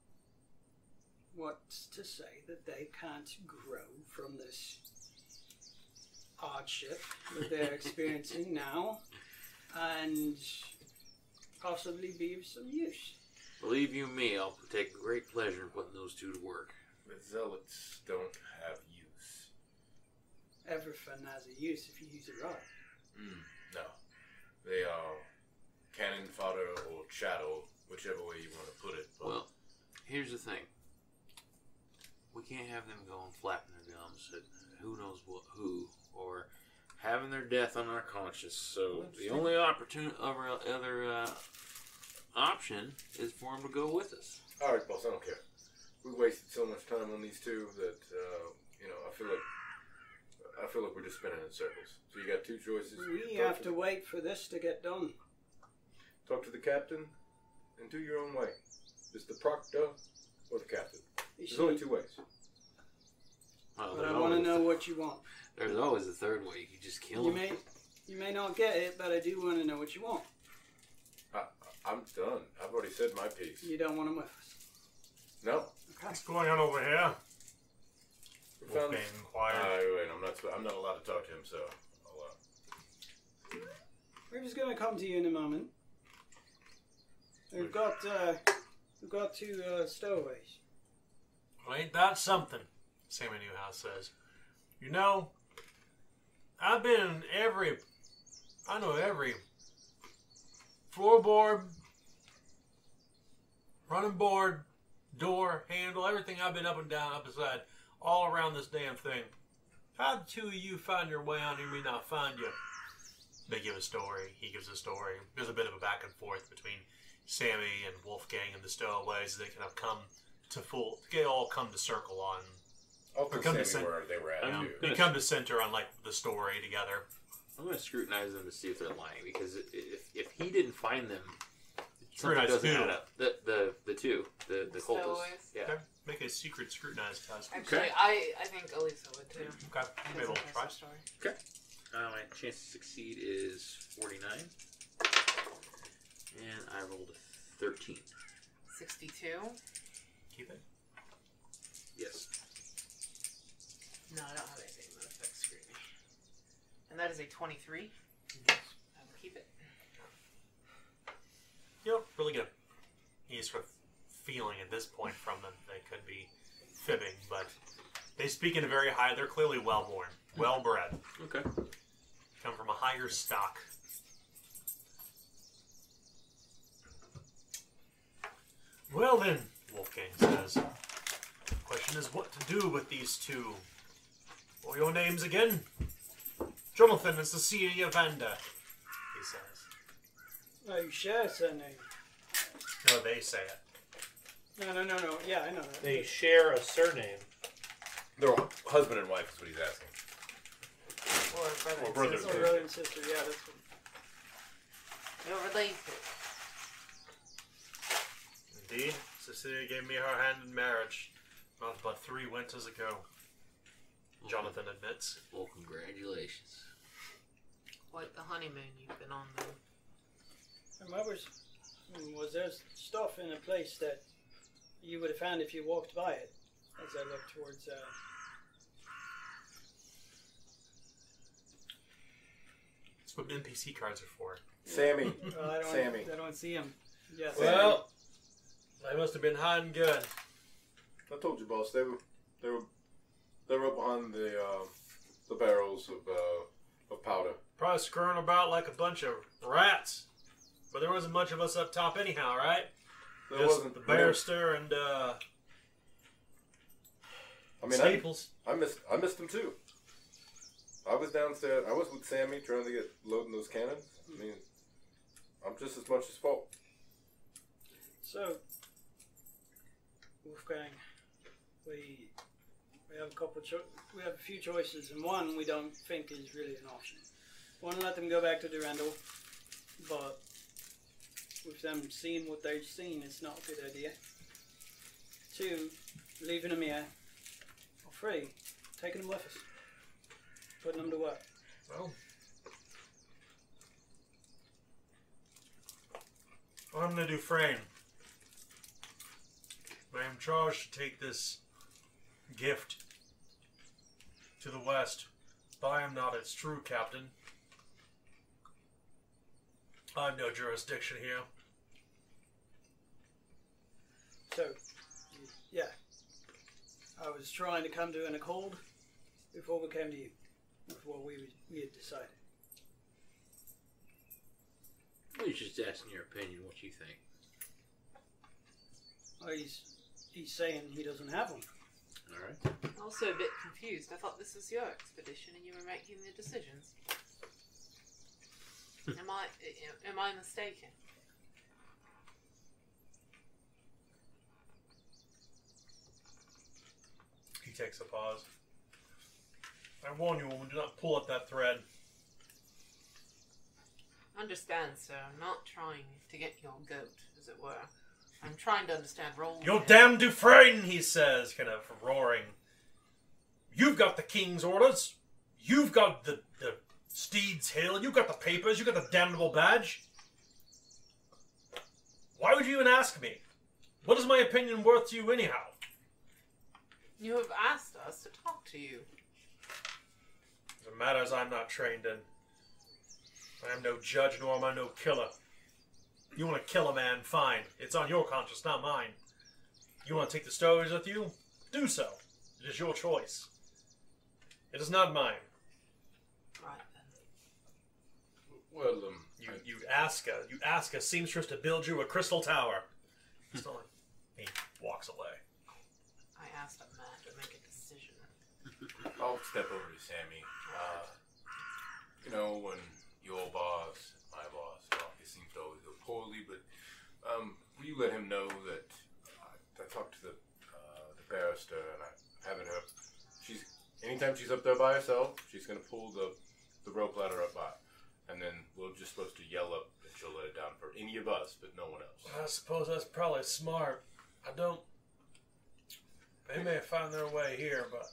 what's to say that they can't grow from this hardship that they're experiencing now and possibly be of some use? Believe you me, I'll take great pleasure in putting those two to work. The zealots don't have use. Everything has a use if you use it right. No. They are cannon fodder or chattel, whichever way you want to put it. But Well, here's the thing. We can't have them going flapping their gums at who knows who, or having their death on our conscience. So the only other option is for them to go with us. all right, boss. I don't care. We wasted so much time on these two that I feel like we're just spinning in circles. So you got two choices. We have to wait for this to get done. Talk to the captain and do your own way. It's the proctor or the captain. You There's only see, two ways. Well, but I there's want to always know the- what you want. There's always a third way. You can just kill them. You may not get it, but I do want to know what you want. I'm done. I've already said my piece. You don't want them with us. No. Okay. What's going on over here? We found- Wolfgang inquired. Wait. I'm not allowed to talk to him, so I'll, We're just going to come to you in a moment. We've got two stowaways. Well, ain't that something? Sammy Newhouse says. You know, I've been in every floorboard, running board, door, handle, everything. I've been up and down, up and side, all around this damn thing. How'd the two of you find your way on here and me not find you? They give a story. He gives a story. There's a bit of a back and forth between Sammy and Wolfgang and the stowaways. They kind of come to all come to circle on. I'll tell Come to Sammy cen- where they were at, I'm too. They come to center on like the story together. I'm going to scrutinize them to see if they're lying, because if he didn't find them, something Scrutinize doesn't who? add up. The two, the cultists. Stowaways? Yeah. Okay. Make a secret scrutinize test. Actually, Okay. I think Elisa would too. Okay. You may well Just in case try. of story. My chance to succeed is 49, and I rolled a 13. 62. Keep it. Yes. No, I don't have anything that affects scrutiny. And that is a 23. Mm-hmm. I will keep it. Yep. Really good. He's sort of feeling at this point from them they could be fibbing, but they speak in a very high. They're clearly well born, well bred. Okay. Come from a higher stock. Well then, Wolfgang says, the question is what to do with these two. What are your names again? Jonathan and Cecilia Vanda, he says. Oh, you share a surname. No, they say it. No. Yeah, I know that. They share a surname. They're husband and wife is what he's asking. Or brother. Or brother. and sister. Or brother and sister, yeah, that's what. They're related. Indeed, Cecilia gave me her hand in marriage not but 3 winters ago. Jonathan admits. Well, congratulations. Quite the honeymoon you've been on, though. And was there stuff in a place that you would have found if you walked by it? As I look towards, That's what NPC cards are for. Sammy. I don't see him. Yes. Well, they must have been hiding good. I told you, boss. They were up behind the barrels of powder. Probably scurrying about like a bunch of rats. But there wasn't much of us up top anyhow, right? There Just wasn't the barrister and I mean, Staples. I missed them too. I was downstairs. I was with Sammy trying to get loading those cannons. I mean, I'm just as much as fault. So, Wolfgang, we We have we have a few choices, and one we don't think is really an option. One, let them go back to Durandal, but with them seeing what they've seen, it's not a good idea. Two, leaving them here. Or three, taking them with us, putting them to work. Well, I'm gonna do Frame. I am charged to take this gift to the west, but I am not its true captain. I have no jurisdiction here. So, yeah. I was trying to come to an accord before we came to you, with what we had decided. I was just asking your opinion, what you think. Well, he's saying he doesn't have one. Alright. I'm also a bit confused. I thought this was your expedition and you were making the decisions. Am I mistaken? He takes a pause. I warn you, woman, do not pull at that thread. Understand, sir. I'm not trying to get your goat, as it were. I'm trying to understand roles. You're here. damn Dufresne, he says, kind of roaring. You've got the king's orders. You've got the Steed's Hill. You've got the papers. You've got the damnable badge. Why would you even ask me? What is my opinion worth to you anyhow? You have asked us to talk to you. There are matters I'm not trained in. I am no judge, nor am I no killer. You want to kill a man, fine. It's on your conscience, not mine. You want to take the stories with you? Do so. It is your choice. It is not mine. Right then. Well, You'd ask a seamstress to build you a crystal tower. Still, he walks away. I asked a man to make a decision. I'll step over to Sammy. You know, when your boss, my boss, well, he seems to always go poorly, but will you let him know that I talked to the barrister, and I haven't heard. Anytime she's up there by herself, she's going to pull the rope ladder up by. And then we're just supposed to yell up that she'll let it down for any of us, but no one else. I suppose that's probably smart. They may have found their way here, but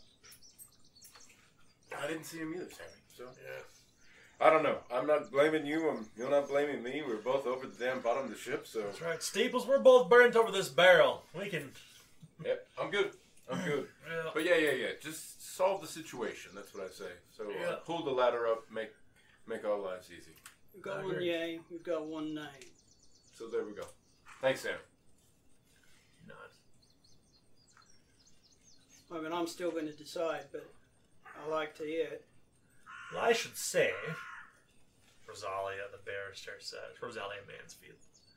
I didn't see him either, Sammy. So yeah. I don't know. I'm not blaming you. You're not blaming me. We're both over the damn bottom of the ship, so... That's right. Steeples, we're both burnt over this barrel. We can... Yep, I'm good. Yeah. But yeah. Just solve the situation. That's what I say. So pull the ladder up, make our lives easy. We've got one yay, we've got one nay. So there we go. Thanks, Sam. Not. I mean, I'm still going to decide, but I like to hear it. Well, I should say, Rosalia, the barrister says, Rosalia Mansfield,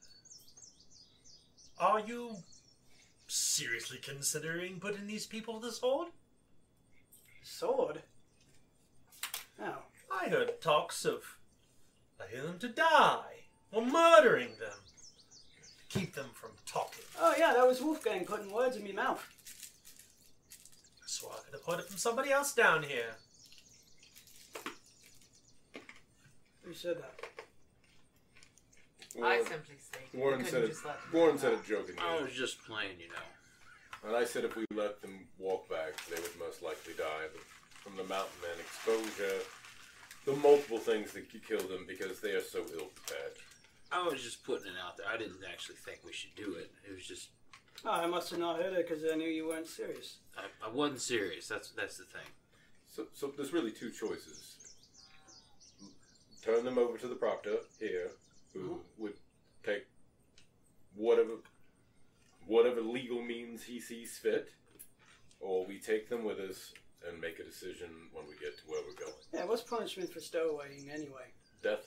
are you seriously considering putting these people to the sword? Sword? No. I heard talks of letting them to die, or murdering them, to keep them from talking. Oh yeah, that was Wolfgang putting words in my mouth. So I could have heard it from somebody else down here. Who said that? I simply stated. Warren said it jokingly. I was just playing, you know. And I said if we let them walk back, they would most likely die from the mountain man exposure, the multiple things that could kill them because they are so ill prepared. I was just putting it out there. I didn't actually think we should do it. It was just... Oh, I must have not heard it because I knew you weren't serious. I wasn't serious. That's the thing. So there's really two choices. Turn them over to the proctor here, who would take whatever legal means he sees fit, or we take them with us and make a decision when we get to where we're going. Yeah, what's punishment for stowawaying anyway? Death.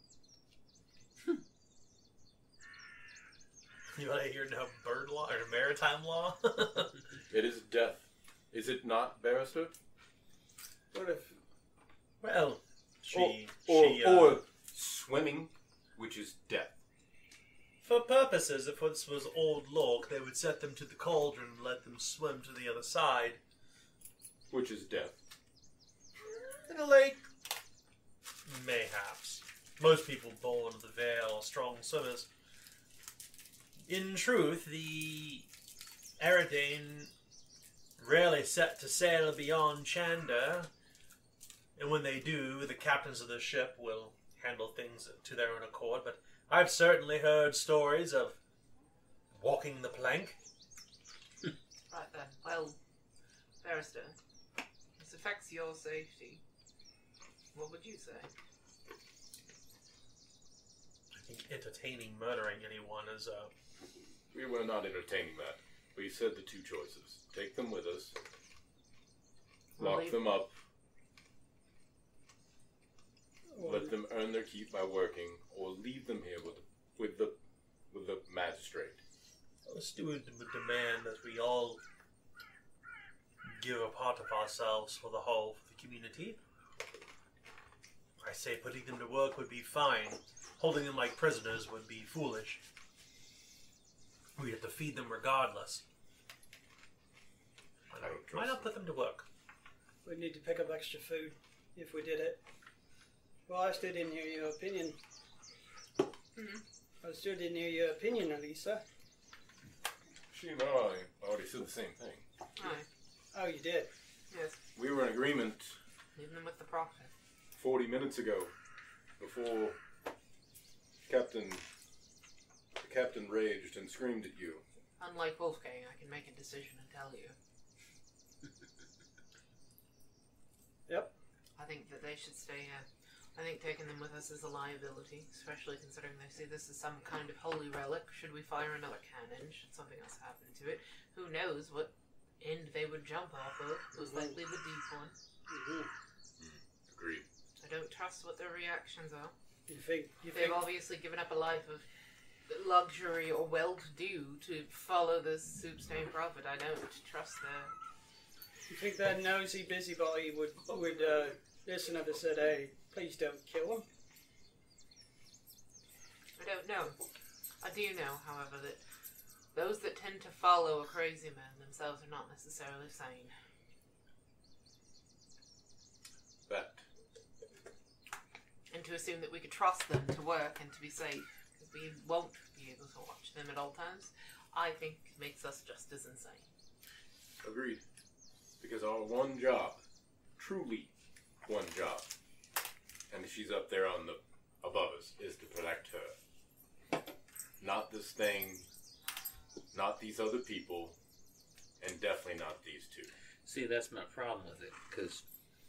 You want to hear no bird law or maritime law? It is death. Is it not, barrister? What if... Well, or swimming, which is death. for purposes, if this was old Lork, they would set them to the cauldron and let them swim to the other side. Which is death. In a lake? Mayhaps. Most people born of the Vale are strong swimmers. In truth, the Eridane rarely set to sail beyond Chander, and when they do, the captains of the ship will handle things to their own accord, but I've certainly heard stories of walking the plank. Right then. Well, Barrister, this affects your safety. What would you say? I think entertaining murdering anyone is We were not entertaining that. We said the two choices. Take them with us. Lock Leave- them up. Or Let them earn their keep by working, or leave them here with the magistrate. The steward would demand that we all give a part of ourselves for the whole of the community. I say putting them to work would be fine. Holding them like prisoners would be foolish. We have to feed them regardless. Why not put them to work? we'd need to pick up extra food if we did it. Well, I still didn't hear your opinion. I still didn't hear your opinion, Elisa. She and I already said the same thing. Aye. Oh, you did? Yes. We were in agreement Leave them with the prophet. 40 minutes ago, before the captain raged and screamed at you. Unlike Wolfgang, I can make a decision and tell you. Yep. I think that they should stay here. I think taking them with us is a liability, especially considering they see this as some kind of holy relic. Should we fire another cannon? Should something else happen to it? Who knows what end they would jump off of? Most likely the deep one. Agreed. I don't trust what their reactions are. You think They've obviously given up a life of luxury or well-to-do to follow this soup-stained prophet. I don't trust their... you think that nosy busybody would listen if I said, "Hey, please don't kill him"? I don't know. I do know, however, that those that tend to follow a crazy man themselves are not necessarily sane. That. And to assume that we could trust them to work and to be safe, because we won't be able to watch them at all times, I think makes us just as insane. Agreed. Because our one job, truly one job, and she's up there on the above us, is to protect her. Not this thing, not these other people, and definitely not these two. See, that's my problem with it, because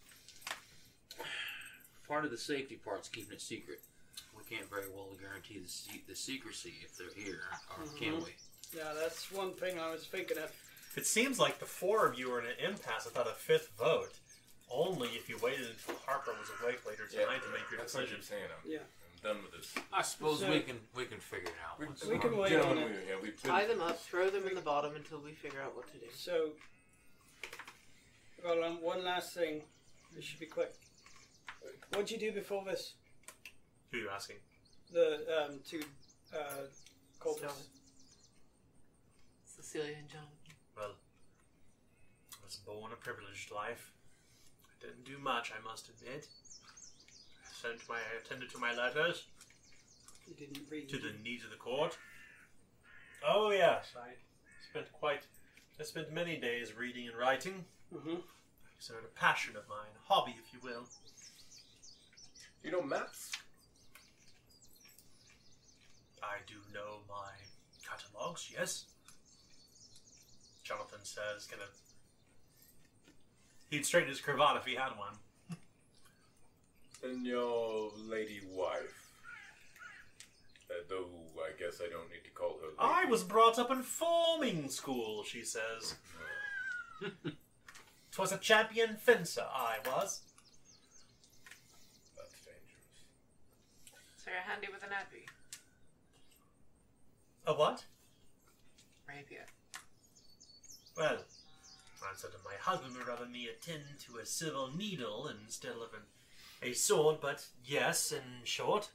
part of the safety part's keeping it secret. We can't very well guarantee the secrecy if they're here, or can we? Yeah, that's one thing I was thinking of. It seems like the four of you are in an impasse without a fifth vote. Only if you waited until Harper was awake later tonight to make your That's what decision. you're saying. Yeah. I'm done with this. I suppose So- we can figure it out. once. We can wait Gentlemen, on it. we've Tie them up, throw them in the bottom until we figure out what to do. So, well, one last thing. This should be quick. What'd you do before this? Who are you asking? The two cultists. Stone. Cecilia and John. Well, I was born a privileged life. I didn't do much, I must admit. I attended to my letters, You didn't read. to the needs of the court. Oh yes, I spent many days reading and writing. Mm-hmm. It's a passion of mine, a hobby, if you will. You know maps? I do know my catalogs, yes. Jonathan says, he'd straighten his cravat if he had one. And your lady wife. Though I guess I don't need to call her lady. I was brought up in farming school, she says. 'Twas a champion fencer, I was. That's dangerous. So you're handy with an nappy. A what? Rapier. Well, I said my husband would rather me attend to a civil needle instead of a sword, but yes, in short.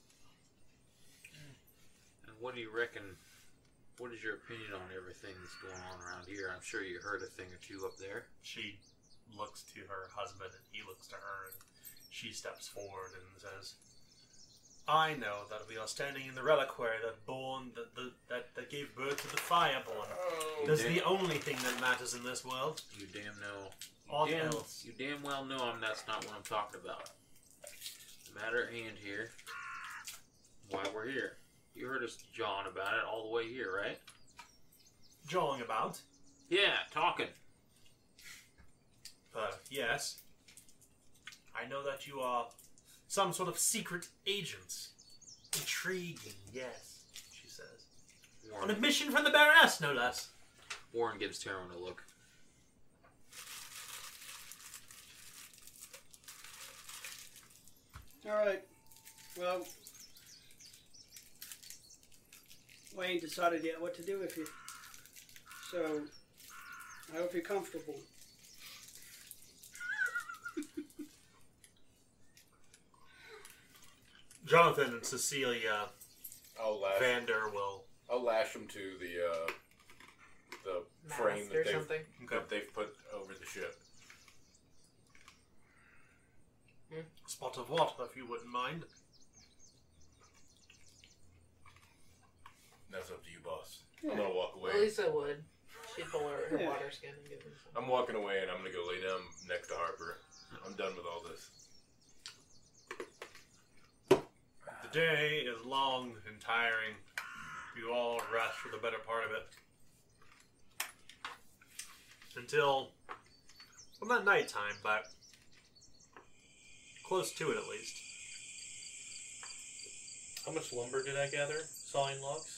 And what do you reckon? What is your opinion on everything that's going on around here? I'm sure you heard a thing or two up there. She looks to her husband, and he looks to her, and she steps forward and says, I know that we are standing in the reliquary that gave birth to the Fireborn. That's the only thing that matters in this world. You damn know. All else. You damn well know that's not what I'm talking about. The matter at hand here, why we're here. You heard us jawing about it all the way here, right? Jawing about? Yeah, talking. Yes. I know that you are some sort of secret agents. Intriguing, yes, she says. On a mission from the Baroness, no less. Warren gives Tyrone a look. Alright. Well, we ain't decided yet what to do with you. So, I hope you're comfortable. Jonathan and Cecilia Vander will... I'll lash them to the frame Mast or something. that they've put over the ship. Spot of water, if you wouldn't mind. That's up to you, boss. Yeah. I'm gonna walk away. At least I would. She'd pull her Yeah. water skin and give him some. I'm walking away, and I'm gonna go lay down next to Harper. I'm done with all this. The day is long and tiring. You all rest for the better part of it. Until, well, not nighttime, but close to it at least. How much lumber did I gather? Sawing logs?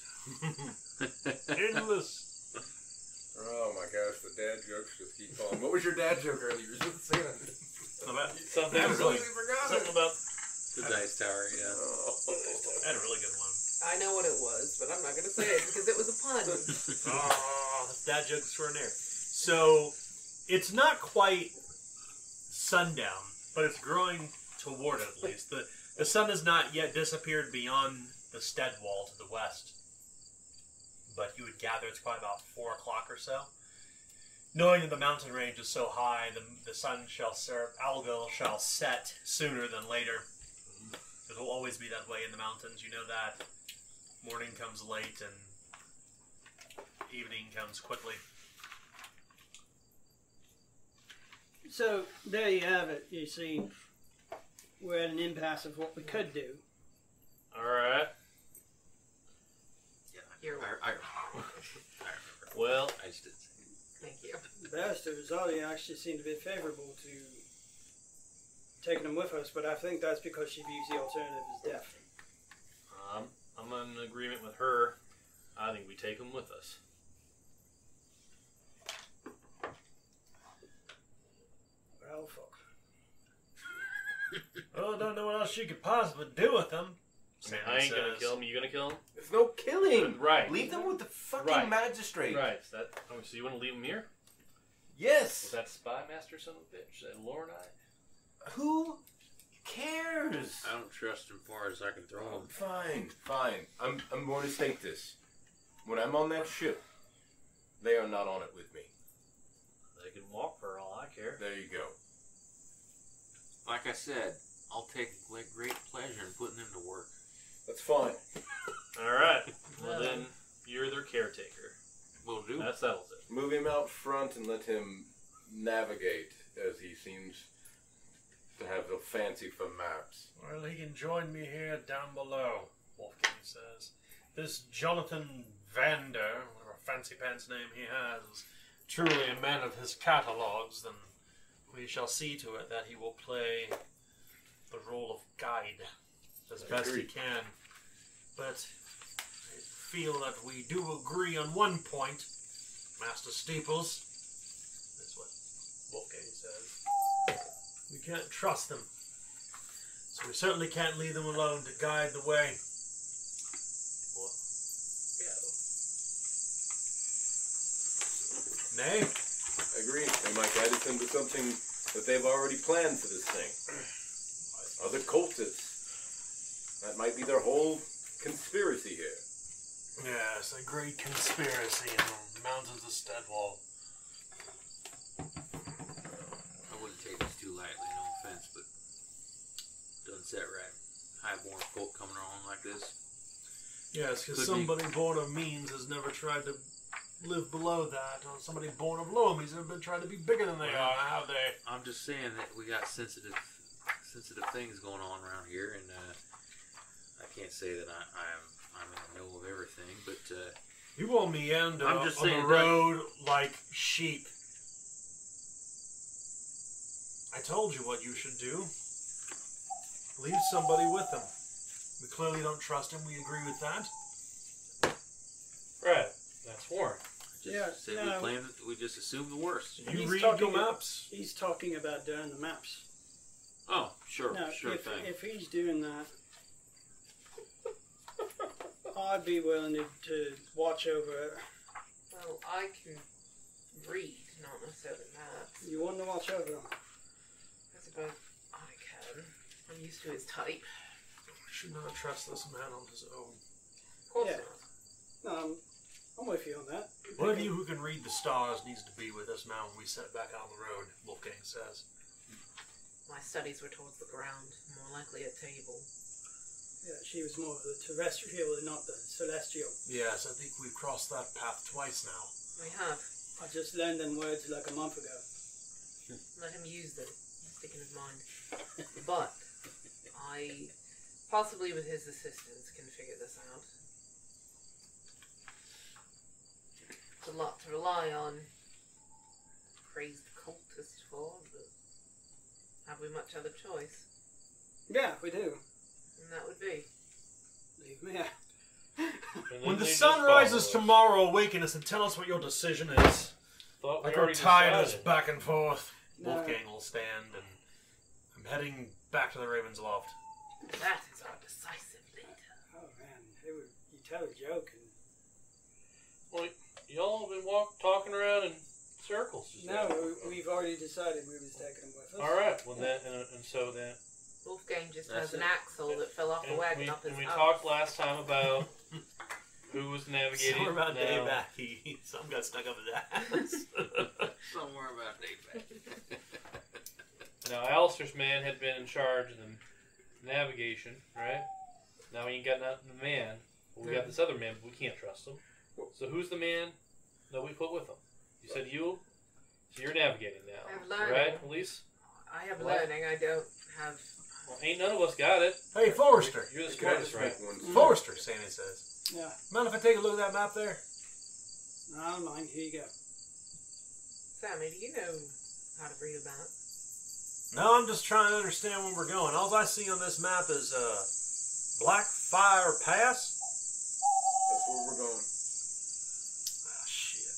Endless. Oh my gosh, the dad jokes just keep falling. What was your dad joke earlier? You were supposed to say that. Something, I really forgot something about The dice tower, yeah. I had a really good one. I know what it was, but I'm not going to say it because it was a pun. Oh, dad joke extraordinaire. So, it's not quite sundown, but it's growing toward it at least. The sun has not yet disappeared beyond the stead wall to the west. But you would gather it's probably about 4 o'clock or so. Knowing that the mountain range is so high, the sun shall serve, Algol shall set sooner than later. It will always be that way in the mountains, you know that. Morning comes late and evening comes quickly. So, there you have it. You see, we're at an impasse of what we could do. Alright. You're welcome. I remember. Well, I just didn't say Thank you. The Barrister Rosalia actually seemed a bit favourable to taking them with us, but I think that's because she views the alternative as death. I'm in agreement with her. I think we take them with us. Well, fuck. Oh, I don't know what else she could possibly do with them. I mean, I ain't gonna kill him. You gonna kill him? There's no killing. Right. Leave them with the fucking Right. magistrate. Right. So you want to leave him here? Yes. Was that spy master son of a bitch? That Lornai? Who cares? I don't trust him far as I can throw him. Fine. I'm going to state this. When I'm on that ship, they are not on it with me. They can walk for all I care. There you go. Like I said, I'll take great pleasure in putting them to work. That's fine. Alright. Well, then, you're their caretaker. Will do. That settles it. Move him out front and let him navigate, as he seems to have a fancy for maps. Well, he can join me here down below, Wolfgang says. This Jonathan Vander, whatever fancy pants name he has, is truly a man of his catalogues, then we shall see to it that he will play the role of guide as best he can. But I feel that we do agree on one point, Master Steeples. That's what Wolfgang says. We can't trust them. So we certainly can't leave them alone to guide the way. Nay? Agreed. They might guide us into something that they've already planned for this thing. Other cultists. That might be their whole conspiracy here. Yes, a great conspiracy in the mountains of Steadwall. sunset right. Highborn folk coming along like this. Yes, because Could be. somebody born of means has never tried to live below that, or somebody born of low means have been trying to be bigger than they are, have they? I'm just saying that we got sensitive things going on around here, and I can't say that I'm in the know of everything, but You will meander I'm just on saying, the road like sheep. I told you what you should do. Leave somebody with them. We clearly don't trust him. We agree with that. Right. That's Warren. Yeah, say no. we just assume the worst. You He's read talking your maps. He's talking about doing the maps. Oh, sure, Now, sure if, thing. if he's doing that, I'd be willing to watch over it. Well, I can read, not necessarily maps. You want to watch over him? I suppose I can. I'm used to his type. We should not trust this man on his own. Of course Yeah. No, I'm with you on that. One of you who can read the stars needs to be with us now when we set back out on the road, Wolfgang says. My studies were towards the ground, more likely a table. Yeah, she was more of the terrestrial and not the celestial. Yes, I think we've crossed that path twice now. We have. I just learned them words like a month ago. Let him use them. Stick in his mind. But I, possibly with his assistance, can figure this out. It's a lot to rely on crazed cultist for, but have we much other choice? Yeah, we do. And that would be. Leave me out. And then When the they sun just rises follow us. tomorrow, awaken us and tell us what your decision is. Thought we Like we're already tired of this decided. back and forth. No. Wolfgang will stand, and I'm heading back to the Raven's Loft. That is our decisive leader. Oh man, you tell a joke and Well, y'all have been talking around in circles. just now. no, we've already decided we was taking him with us. All right. Well, then, and so then, Wolfgang just That's has an it. axle that fell off the and wagon we, up his and we ass. talked last time about who was navigating. Somewhere about now. day back, something got stuck up his ass. Somewhere about day Now, Alistair's man had been in charge of the navigation, right? Now he ain't got nothing the man. But we got this other man, but we can't trust him. So who's the man that we put with him? You said you? So you're navigating now. I'm learning. Right, Elise? I have What? learning. I don't have. Well, ain't none of us got it. Hey, Forrester. You're the Can I smartest, just right? make one? Forrester, Sammy says. Yeah. Mind if I take a look at that map there? No, I don't mind. Here you go. Sammy, do you know how to read a map? No, I'm just trying to understand where we're going. All I see on this map is Blackfire Pass. That's where we're going. Ah, shit.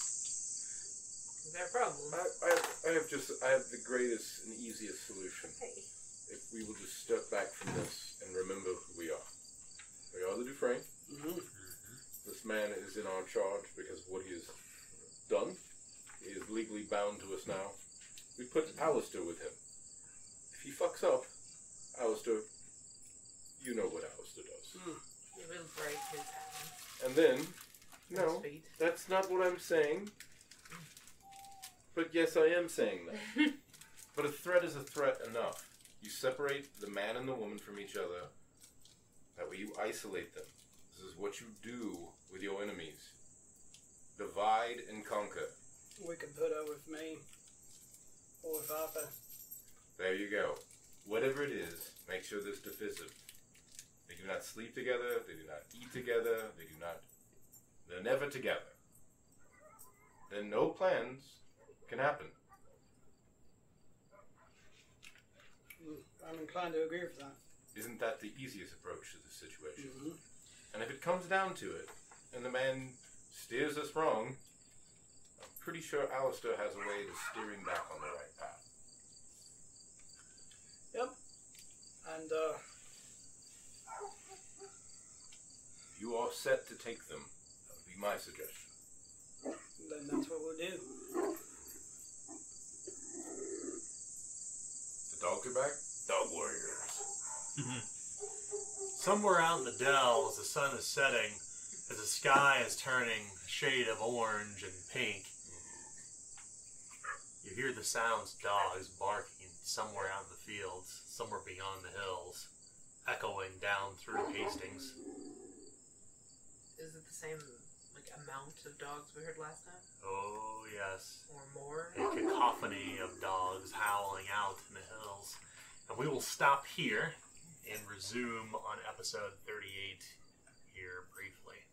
Is there a problem? I have the greatest and easiest solution. Hey. If we will just step back from this and remember who we are. We are the Dufresne. Mm-hmm. This man is in our charge because of what he has done. He is legally bound to us now. We put Alistair with him. If he fucks up, Alistair, you know what Alistair does. He will break his hands. And then, His no, feet. that's not what I'm saying. But yes, I am saying that. But a threat is a threat enough. You separate the man and the woman from each other. That way you isolate them. This is what you do with your enemies. Divide and conquer. We can put her with me or with Arthur. There you go. Whatever it is, make sure there's divisive. They do not sleep together. They do not eat together. They're never together. Then no plans can happen. I'm inclined to agree with that. Isn't that the easiest approach to the situation? Mm-hmm. And if it comes down to it, and the man steers us wrong, I'm pretty sure Alistair has a way to steer him back on the right path. Yep. And If you are set to take them, that would be my suggestion. then that's what we'll do. The dogs are back? Dog warriors. Somewhere out in the dell, as the sun is setting, as the sky is turning a shade of orange and pink, you hear the sounds of dogs barking. somewhere out in the fields, somewhere beyond the hills, echoing down through Hastings. Is it the same amount of dogs we heard last time? Oh, yes. Or more? A cacophony of dogs howling out in the hills. And we will stop here and resume on episode 38 here briefly.